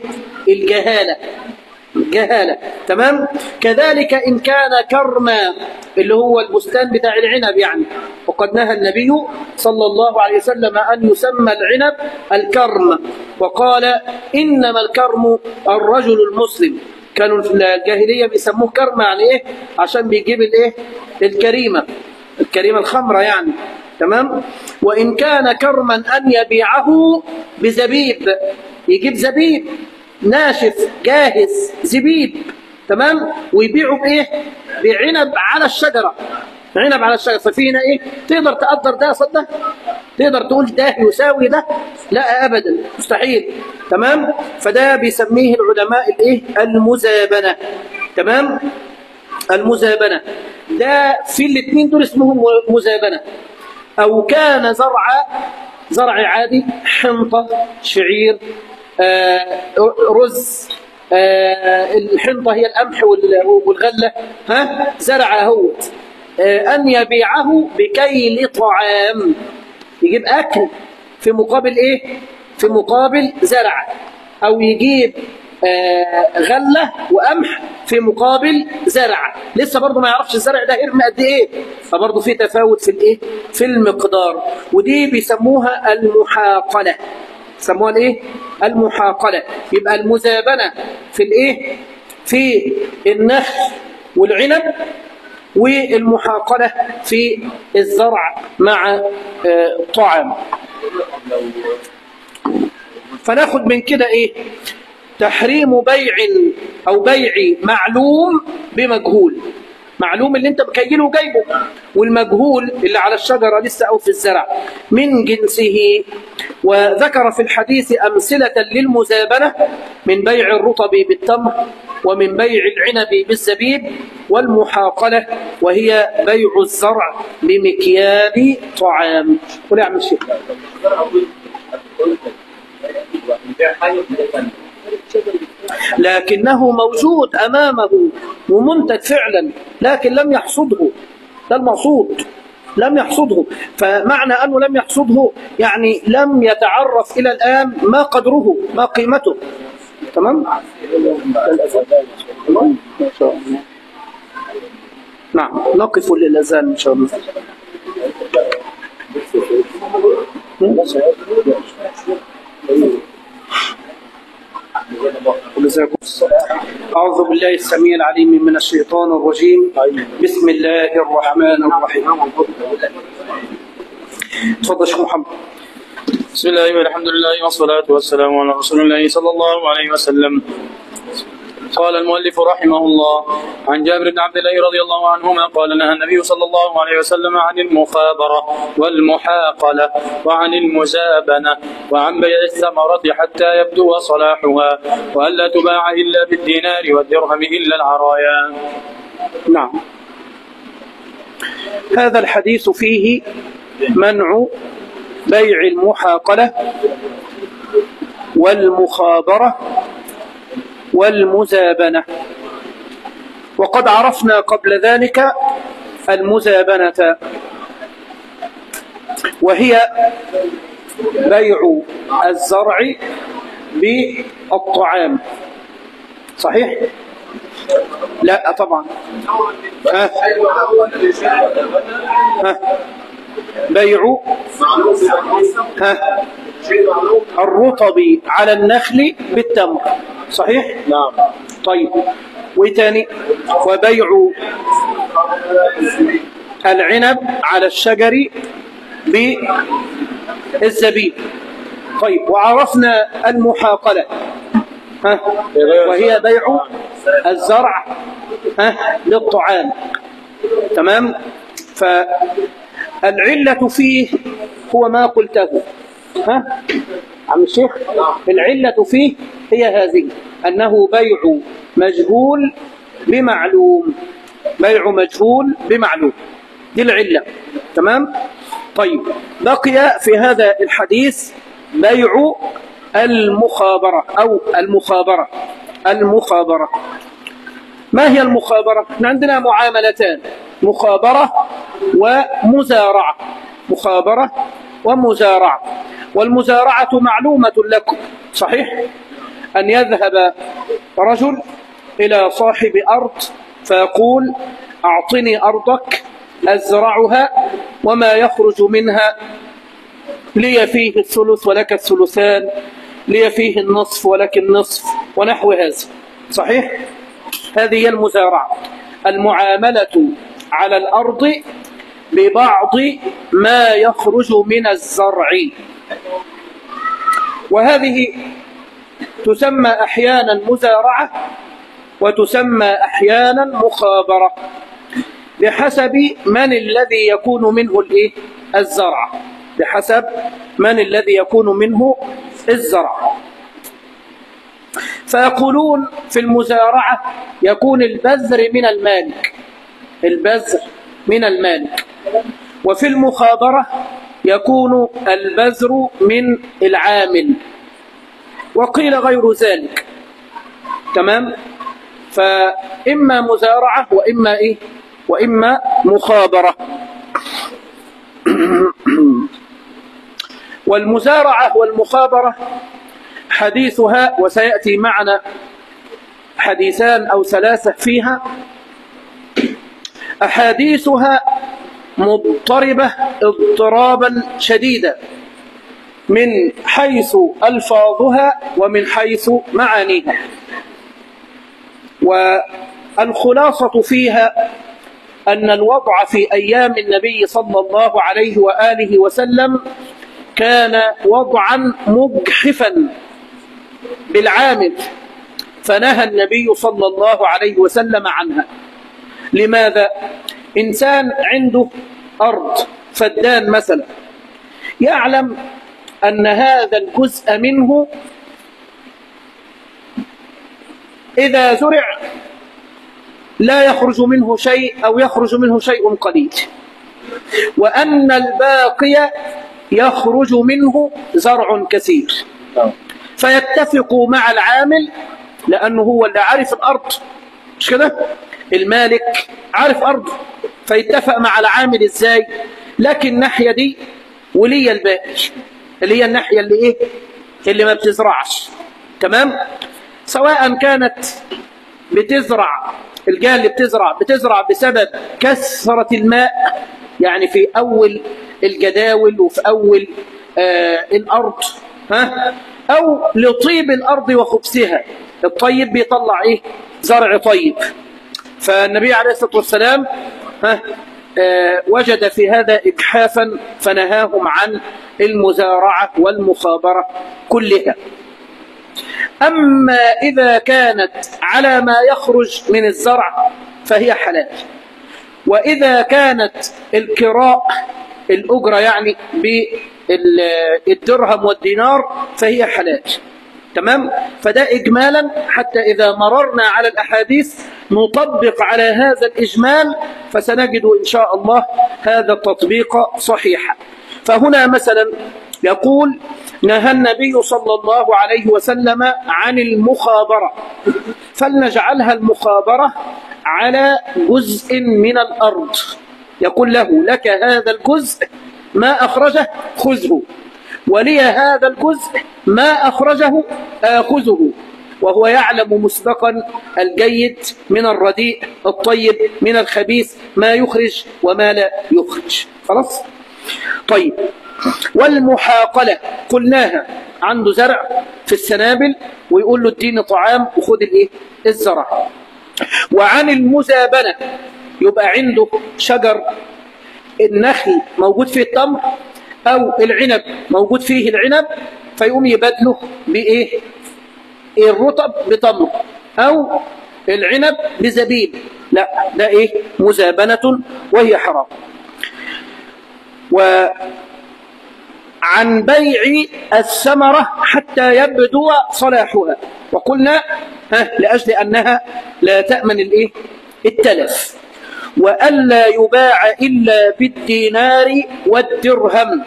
الجهالة، تمام؟ كذلك إن كان كرما، اللي هو البستان بتاع العنب يعني، وقد نهى النبي صلى الله عليه وسلم أن يسمى العنب الكرم، وقال إنما الكرم الرجل المسلم. كانوا في الجاهلية بيسموه كرم، يعني إيه؟ عشان بيجيب الإيه؟ الكريمة الخمرة يعني، تمام؟ وإن كان كرما أن يبيعه بزبيب، يجيب زبيب ناشف جاهز، زبيب، تمام؟ ويبيعوا بايه؟ بعنب على الشجره، عنب على الشجره. ففينا ايه؟ تقدر تقدر ده صدق؟ تقدر تقول ده يساوي ده؟ لا ابدا، مستحيل، تمام؟ فده بيسميه العلماء الايه؟ المزابنه، تمام؟ المزابنه ده في الاثنين دول اسمهم مزابنه. او كان زرع عادي، حنطه، شعير، رز، الحنطة هي القمح والغلة، ها؟ زرع اهوت، أن يبيعه بكيل طعام، يجيب أكل في مقابل إيه؟ في مقابل زرع، أو يجيب غلة وقمح في مقابل زرع، لسه برضه ما يعرفش الزرع ده يرمي قد إيه، فبرضه في تفاوت في الإيه؟ في المقدار، ودي بيسموها المحاقلة. سموها الايه؟ المحاقلة. يبقى المزابنة في الايه؟ في النخل والعنب، والمحاقلة في الزرع مع طعام. فناخد من كده ايه؟ تحريم بيع او بيع معلوم بمجهول. معلوم اللي انت مكيله وجايبه، والمجهول اللي على الشجرة لسه او في الزرع من جنسه. وذكر في الحديث أمثلة للمزابنة من بيع الرطب بالتمر، ومن بيع العنب بالزبيب، والمحاقلة وهي بيع الزرع بمكيال طعام. قل يا عم الشيخ. لكنه موجود أمامه ومنتج فعلا، لكن لم يحصده، ده المقصود، لم يحصده. فمعنى أنه لم يحصده يعني لم يتعرف إلى الآن ما قدره، ما قيمته، تمام؟ ما شاء الله. نعم، نقف للأذان إن شاء الله. أعوذ بالله السميع العليم من الشيطان الرجيم. بسم الله الرحمن الرحيم. تفضل شيخ محمد. بسم الله والحمد لله والصلاة والسلام على رسول الله صلى الله عليه وسلم. قال المؤلف رحمه الله: عن جابر بن عبد الله رضي الله عنهما قال: نهى النبي صلى الله عليه وسلم عن المخابرة والمحاقلة وعن المزابنة وعن بيع الثمرة حتى يبدو صلاحها، وألا تباع إلا بالدينار والدرهم إلا العرايا. نعم، هذا الحديث فيه منع بيع المحاقلة والمخابرة والمزابنة. وقد عرفنا قبل ذلك المزابنة، وهي بيع الزرع بالطعام. صحيح؟ لا طبعا. بيع الرطب على النخل بالتمر. صحيح؟ نعم. طيب، وتاني وبيع العنب على الشجر بالزبيب. طيب، وعرفنا المحاقلة وهي بيع الزرع للطعام. تمام؟ فالعلة فيه هو ما قلته. عم الشيخ، العلة فيه هي هذه، أنه بيع مجهول بمعلوم. بيع مجهول بمعلوم، دي العلة. تمام؟ طيب، بقي في هذا الحديث بيع المخابرة أو المخابرة. المخابرة ما هي المخابرة؟ عندنا معاملتان: مخابرة ومزارعة. مخابرة ومزارعة. والمزارعة معلومة لكم. صحيح؟ أن يذهب رجل إلى صاحب أرض فيقول: أعطني أرضك أزرعها وما يخرج منها لي فيه الثلث ولك الثلثان، لي فيه النصف ولك النصف، ونحو هذا. صحيح؟ هذه هي المزارعة، المعاملة على الأرض ببعض ما يخرج من الزرع. وهذه تسمى أحيانا مزارعة وتسمى أحيانا مخابرة، بحسب من الذي يكون منه الزرع. بحسب من الذي يكون منه الزرع. فيقولون في المزارعة يكون البذر من المالك. البذر من المالك. وفي المخابرة يكون البذر من العامل، وقيل غير ذلك. تمام؟ فإما مزارعة وإما مخابرة. والمزارعة والمخابرة حديثها، وسيأتي معنا حديثان أو ثلاثة فيها، أحاديثها مضطربة اضطرابا شديدا من حيث ألفاظها ومن حيث معانيها. والخلاصة فيها أن الوضع في أيام النبي صلى الله عليه وآله وسلم كان وضعا مجحفا بالعامل، فنهى النبي صلى الله عليه وسلم عنها. لماذا؟ إنسان عنده أرض فدان مثلا، يعلم أن هذا الجزء منه إذا زرع لا يخرج منه شيء أو يخرج منه شيء قليل، وأن الباقي يخرج منه زرع كثير. فيتفق مع العامل، لأنه هو اللي عارف الأرض، مش كده؟ المالك عارف أرضه، فيتفق مع العامل إزاي؟ لكن الناحية دي ولي الباقي، اللي هي الناحية اللي ما بتزرعش. تمام؟ سواء كانت بتزرع، الجهة اللي بتزرع بسبب كثرة الماء، يعني في أول الجداول وفي أول الأرض، أو لطيب الأرض وخبثها. الطيب بيطلع إيه؟ زرع طيب. فالنبي عليه الصلاة والسلام وجد في هذا إجحافا فنهاهم عن المزارعة والمخابرة كلها. أما إذا كانت على ما يخرج من الزرع فهي حلال. وإذا كانت الكراء، الأجرة يعني بالدرهم والدينار، فهي حلال. تمام؟ فده إجمالا، حتى إذا مررنا على الأحاديث نطبق على هذا الإجمال فسنجد إن شاء الله هذا التطبيق صحيحا. فهنا مثلا يقول: نهى النبي صلى الله عليه وسلم عن المخابرة، فلنجعلها المخابرة على جزء من الأرض، يقول له: لك هذا الجزء ما أخرجه خذه، ولي هذا الجزء ما أخرجه آخذه، وهو يعلم مسبقا الجيد من الرديء، الطيب من الخبيث، ما يخرج وما لا يخرج. خلاص؟ طيب. والمحاقلة قلناها، عنده زرع في السنابل ويقول له اديني طعام وخذ الايه؟ الزرع. وعن المزابنة، يبقى عنده شجر النخل موجود فيه التمر، أو العنب موجود فيه العنب، فيقوم يبادله بإيه؟ الرطب بتمر، أو العنب بزبيب. لا، ده إيه؟ مزابنة وهي حرام. وعن بيع الثمرة حتى يبدو صلاحها، وقلنا لأجل أنها لا تأمن الإيه؟ التلف. وألا يباع إلا بالدينار والدرهم،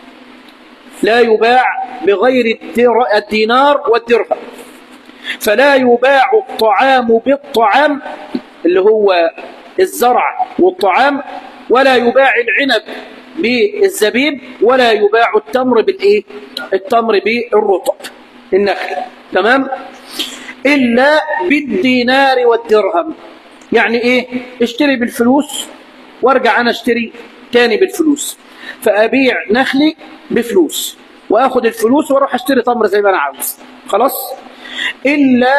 لا يباع بغير الدينار والدرهم. فلا يباع الطعام بالطعام اللي هو الزرع والطعام، ولا يباع العنب بالزبيب، ولا يباع التمر بالإيه؟ التمر بالرطب النخل. تمام؟ إلا بالدينار والدرهم. يعني إيه؟ اشتري بالفلوس وارجع أنا اشتري تاني بالفلوس، فأبيع نخلي بفلوس وأخذ الفلوس وأروح اشتري تمر زي ما أنا عاوز. خلاص؟ إلا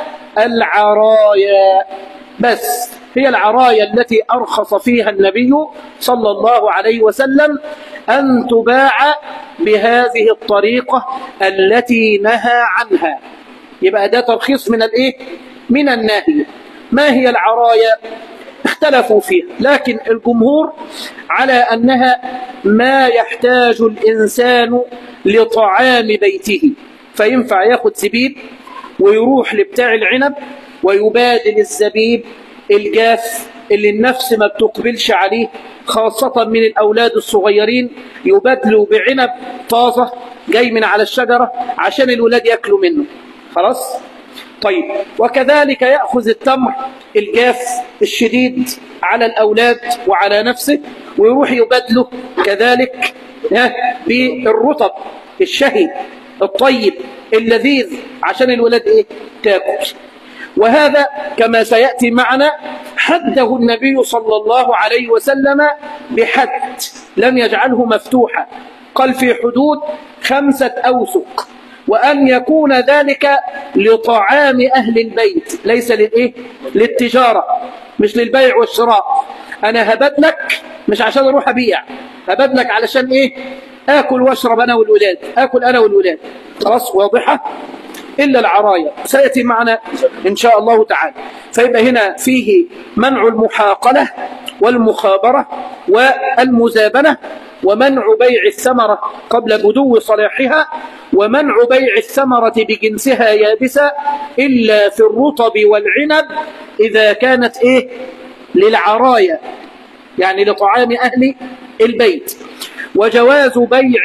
العرايا، بس هي العرايا التي أرخص فيها النبي صلى الله عليه وسلم أن تباع بهذه الطريقة التي نهى عنها. يبقى ده ترخيص من الإيه؟ من النهي. ما هي العرايا؟ اختلفوا فيها، لكن الجمهور على أنها ما يحتاج الإنسان لطعام بيته، فينفع ياخد زبيب ويروح لبتاع العنب ويبادل الزبيب الجاف اللي النفس ما بتقبلش عليه، خاصة من الأولاد الصغيرين، يبادلوا بعنب طازة جاي من على الشجرة عشان الولاد يأكلوا منه. خلاص؟ طيب. وكذلك يأخذ التمر الجاف الشديد على الأولاد وعلى نفسه ويروح يبادله كذلك بالرطب الشهي الطيب اللذيذ عشان الولاد إيه؟ تاكل. وهذا كما سيأتي معنا حده النبي صلى الله عليه وسلم بحد، لم يجعله مفتوحا، قال في حدود 5 أوسق، وأن يكون ذلك لطعام أهل البيت، ليس للإيه؟ للتجارة، مش للبيع والشراء. أنا هبدلك مش عشان أروح أبيع، هبدلك علشان إيه؟ آكل واشرب أنا والولاد، آكل أنا والولاد. خلاص؟ واضحة؟ إلا العرايا سيأتي معنا إن شاء الله تعالى. فيبقى هنا فيه منع المحاقلة والمخابرة والمزابنة، ومنع بيع الثمرة قبل بدو صلاحها، ومنع بيع الثمرة بجنسها يابسة إلا في الرطب والعنب إذا كانت إيه؟ للعرايا، يعني لطعام أهل البيت. وجواز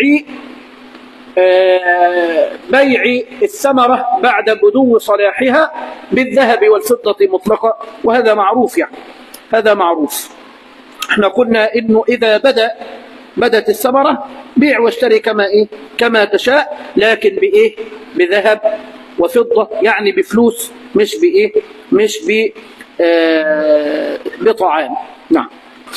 بيع الثمرة بعد بدو صلاحها بالذهب والفضة مطلقة، وهذا معروف، يعني هذا معروف. احنا قلنا إنه إذا بدت الثمرة بيع واشتري كما تشاء، لكن بإيه؟ بذهب وفضة، يعني بفلوس مش بإيه، مش بطعام. نعم.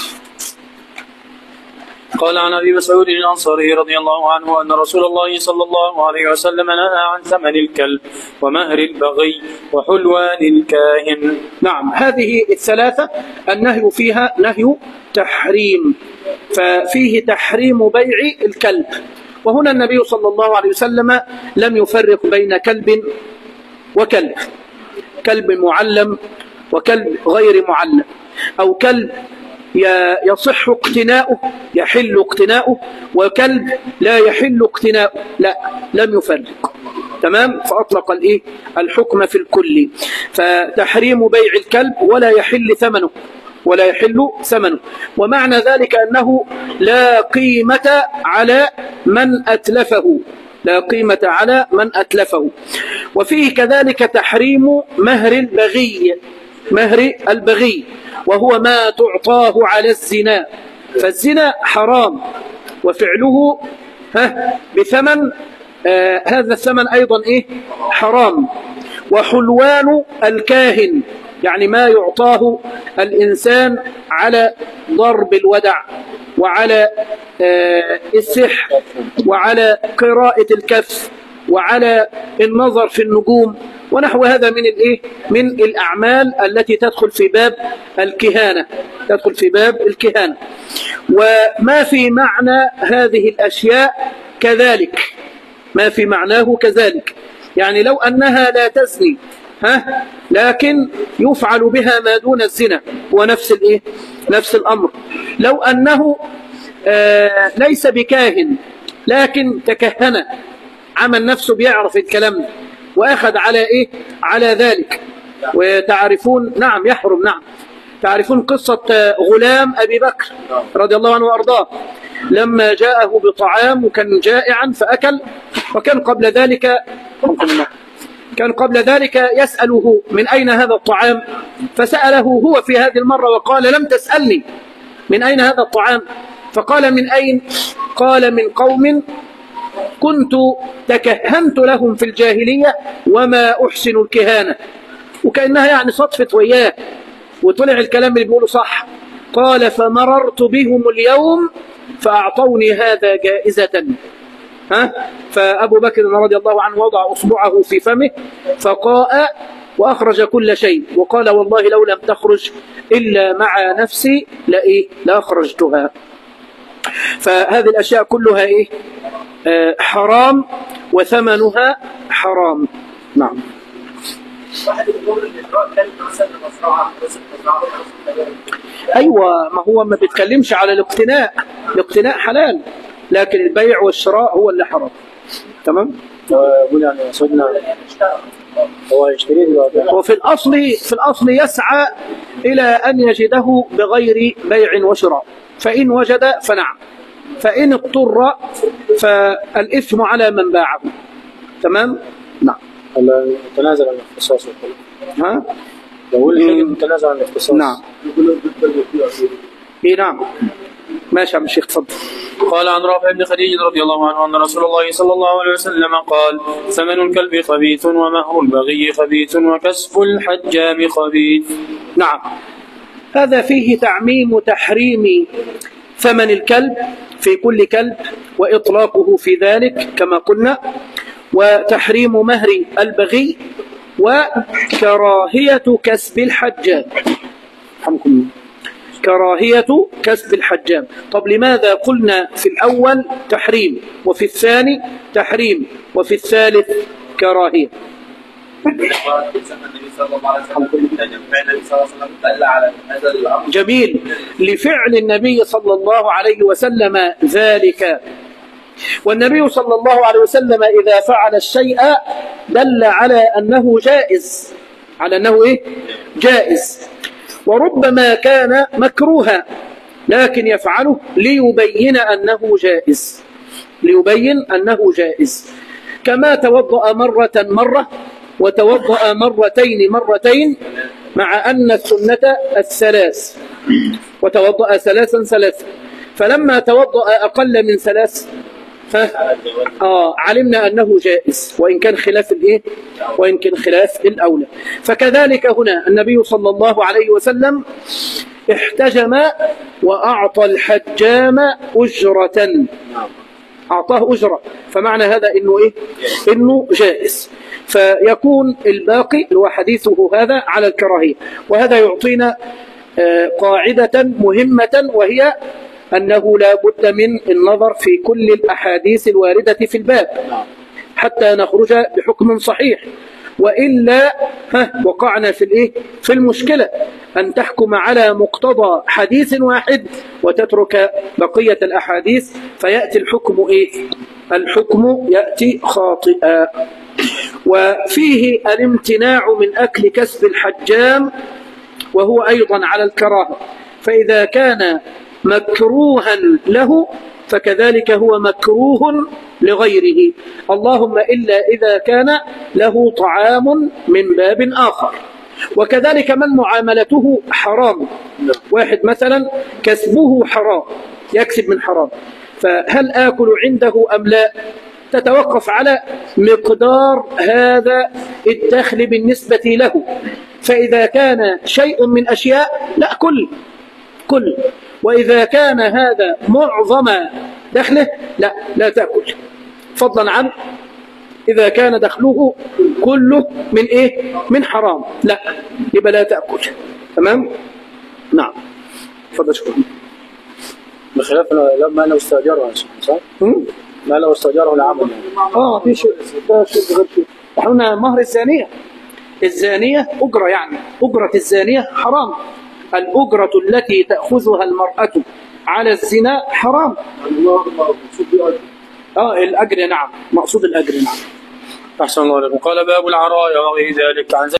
قال عن أبي مسعود الأنصاري رضي الله عنه أن رسول الله صلى الله عليه وسلم نهى عن ثمن الكلب ومهر البغي وحلوان الكاهن. نعم، هذه الثلاثة النهي فيها نهي تحريم، ففيه تحريم بيع الكلب. وهنا النبي صلى الله عليه وسلم لم يفرق بين كلب وكلب، كلب معلم وكلب غير معلم، أو كلب يصح اقتناؤه، يحل اقتناؤه، وكلب لا يحل اقتناؤه، لا، لم يفرق. تمام، فأطلق الحكم في الكل. فتحريم بيع الكلب ولا يحل ثمنه، ولا يحل ثمنه، ومعنى ذلك أنه لا قيمة على من أتلفه، لا قيمة على من أتلفه. وفيه كذلك تحريم مهر البغي، مهر البغي وهو ما تعطاه على الزنا، فالزنا حرام وفعله بثمن، هذا الثمن أيضا حرام. وحلوان الكاهن يعني ما يعطاه الإنسان على ضرب الودع وعلى السحر وعلى قراءة الكف وعلى النظر في النجوم ونحو هذا من الأعمال التي تدخل في باب الكهانة، تدخل في باب الكهانة. وما في معنى هذه الأشياء كذلك، ما في معناه كذلك، يعني لو أنها لا تزني لكن يفعل بها ما دون الزنا ونفس نفس الأمر. لو أنه ليس بكاهن لكن تكهن، عمل نفسه بيعرف الكلام وأخذ على ذلك. وتعرفون، نعم يحرم، نعم تعرفون قصة غلام أبي بكر رضي الله عنه وأرضاه لما جاءه بطعام وكان جائعا فأكل، وكان قبل ذلك يسأله من أين هذا الطعام، فسأله هو في هذه المرة وقال لم تسألني من أين هذا الطعام، فقال من أين؟ قال من قوم كنت تكهنت لهم في الجاهلية وما أحسن الكهانة، وكأنها يعني صدفت وياه وطلع الكلام اللي بيقوله صح. قال فمررت بهم اليوم فأعطوني هذا جائزة. فأبو بكر رضي الله عنه وضع أصبعه في فمه فقاء وأخرج كل شيء وقال والله لو لم تخرج إلا مع نفسي لأخرجتها. فهذه الأشياء كلها حرام وثمنها حرام. نعم. أيوة، ما هو ما بيتكلمش على الاقتناء، الاقتناء حلال لكن البيع والشراء هو اللي حرام. تمام. يقول يعني سيدنا هو يشتري وفي الأصل يسعى إلى أن يجده بغير بيع وشراء، فإن وجد فنعم، فإن اضطر فالإثم على من باعه. تمام. نعم. تنازل عن الاختصاص يقول تنازل عن الاختصاص. نعم. نعم. ماشي يا الشيخ، تفضل. قال عن رافع بن خديج رضي الله عنه أن رسول الله صلى الله عليه وسلم قال ثمن الكلب خبيث ومهر البغي خبيث وكسب الحجام خبيث. نعم، هذا فيه تعميم تحريم ثمن الكلب في كل كلب وإطلاقه في ذلك كما قلنا، وتحريم مهر البغي وكراهية كسب الحجام. حمكم كراهية كسب الحجام. طب لماذا قلنا في الأول تحريم وفي الثاني تحريم وفي الثالث كراهية؟ جميل، لفعل النبي صلى الله عليه وسلم ذلك. والنبي صلى الله عليه وسلم إذا فعل الشيء دل على أنه جائز، على أنه جائز، وربما كان مكروها لكن يفعله ليبين أنه جائز، ليبين أنه جائز. كما توضأ مرة وتوضأ مرتين مع أن السنة الثلاث، وتوضأ ثلاثا، فلما توضأ أقل من 3 علمنا أنه جائز وإن كان خلاف الإيه؟ وإن كان خلاف الأولى. فكذلك هنا النبي صلى الله عليه وسلم احتجم وأعطى الحجام أجرة، أعطاه أجرة، فمعنى هذا إنه إيه؟ إنه جائز. فيكون الباقي هو حديثه هذا على الكراهية. وهذا يعطينا قاعدة مهمة، وهي أنه لا بد من النظر في كل الأحاديث الواردة في الباب حتى نخرج بحكم صحيح، وإلا وقعنا في الإيه؟ في المشكلة أن تحكم على مقتضى حديث واحد وتترك بقية الأحاديث، فيأتي الحكم إيه؟ الحكم يأتي خاطئا. وفيه الامتناع من أكل كسب الحجام، وهو أيضا على الكراهة، فإذا كان مكروها له فكذلك هو مكروه لغيره، اللهم إلا إذا كان له طعام من باب آخر. وكذلك من معاملته حرام، واحد مثلا كسبه حرام، يكسب من حرام، فهل آكل عنده أم لا؟ تتوقف على مقدار هذا الدخل بالنسبة له. فإذا كان شيء من أشياء لا كل، وإذا كان هذا معظم دخله لا تأكل، فضلا عن إذا كان دخله كله من إيه؟ من حرام، لا يبقى لا تأكل. تمام؟ نعم. فضل شكرا. بخلاف لما لو استأجره، صح؟ ما لو استأجره العمل. في شيء غير شيء. احنا مهر الزانية أجرة، يعني أجرة الزانية حرام. الأجرة التي تأخذها المرأة على الزنا حرام. الأجر، نعم، مقصود الأجر، نعم. أحسن الله لكم. قال باب العرايا وغير ذلك. عن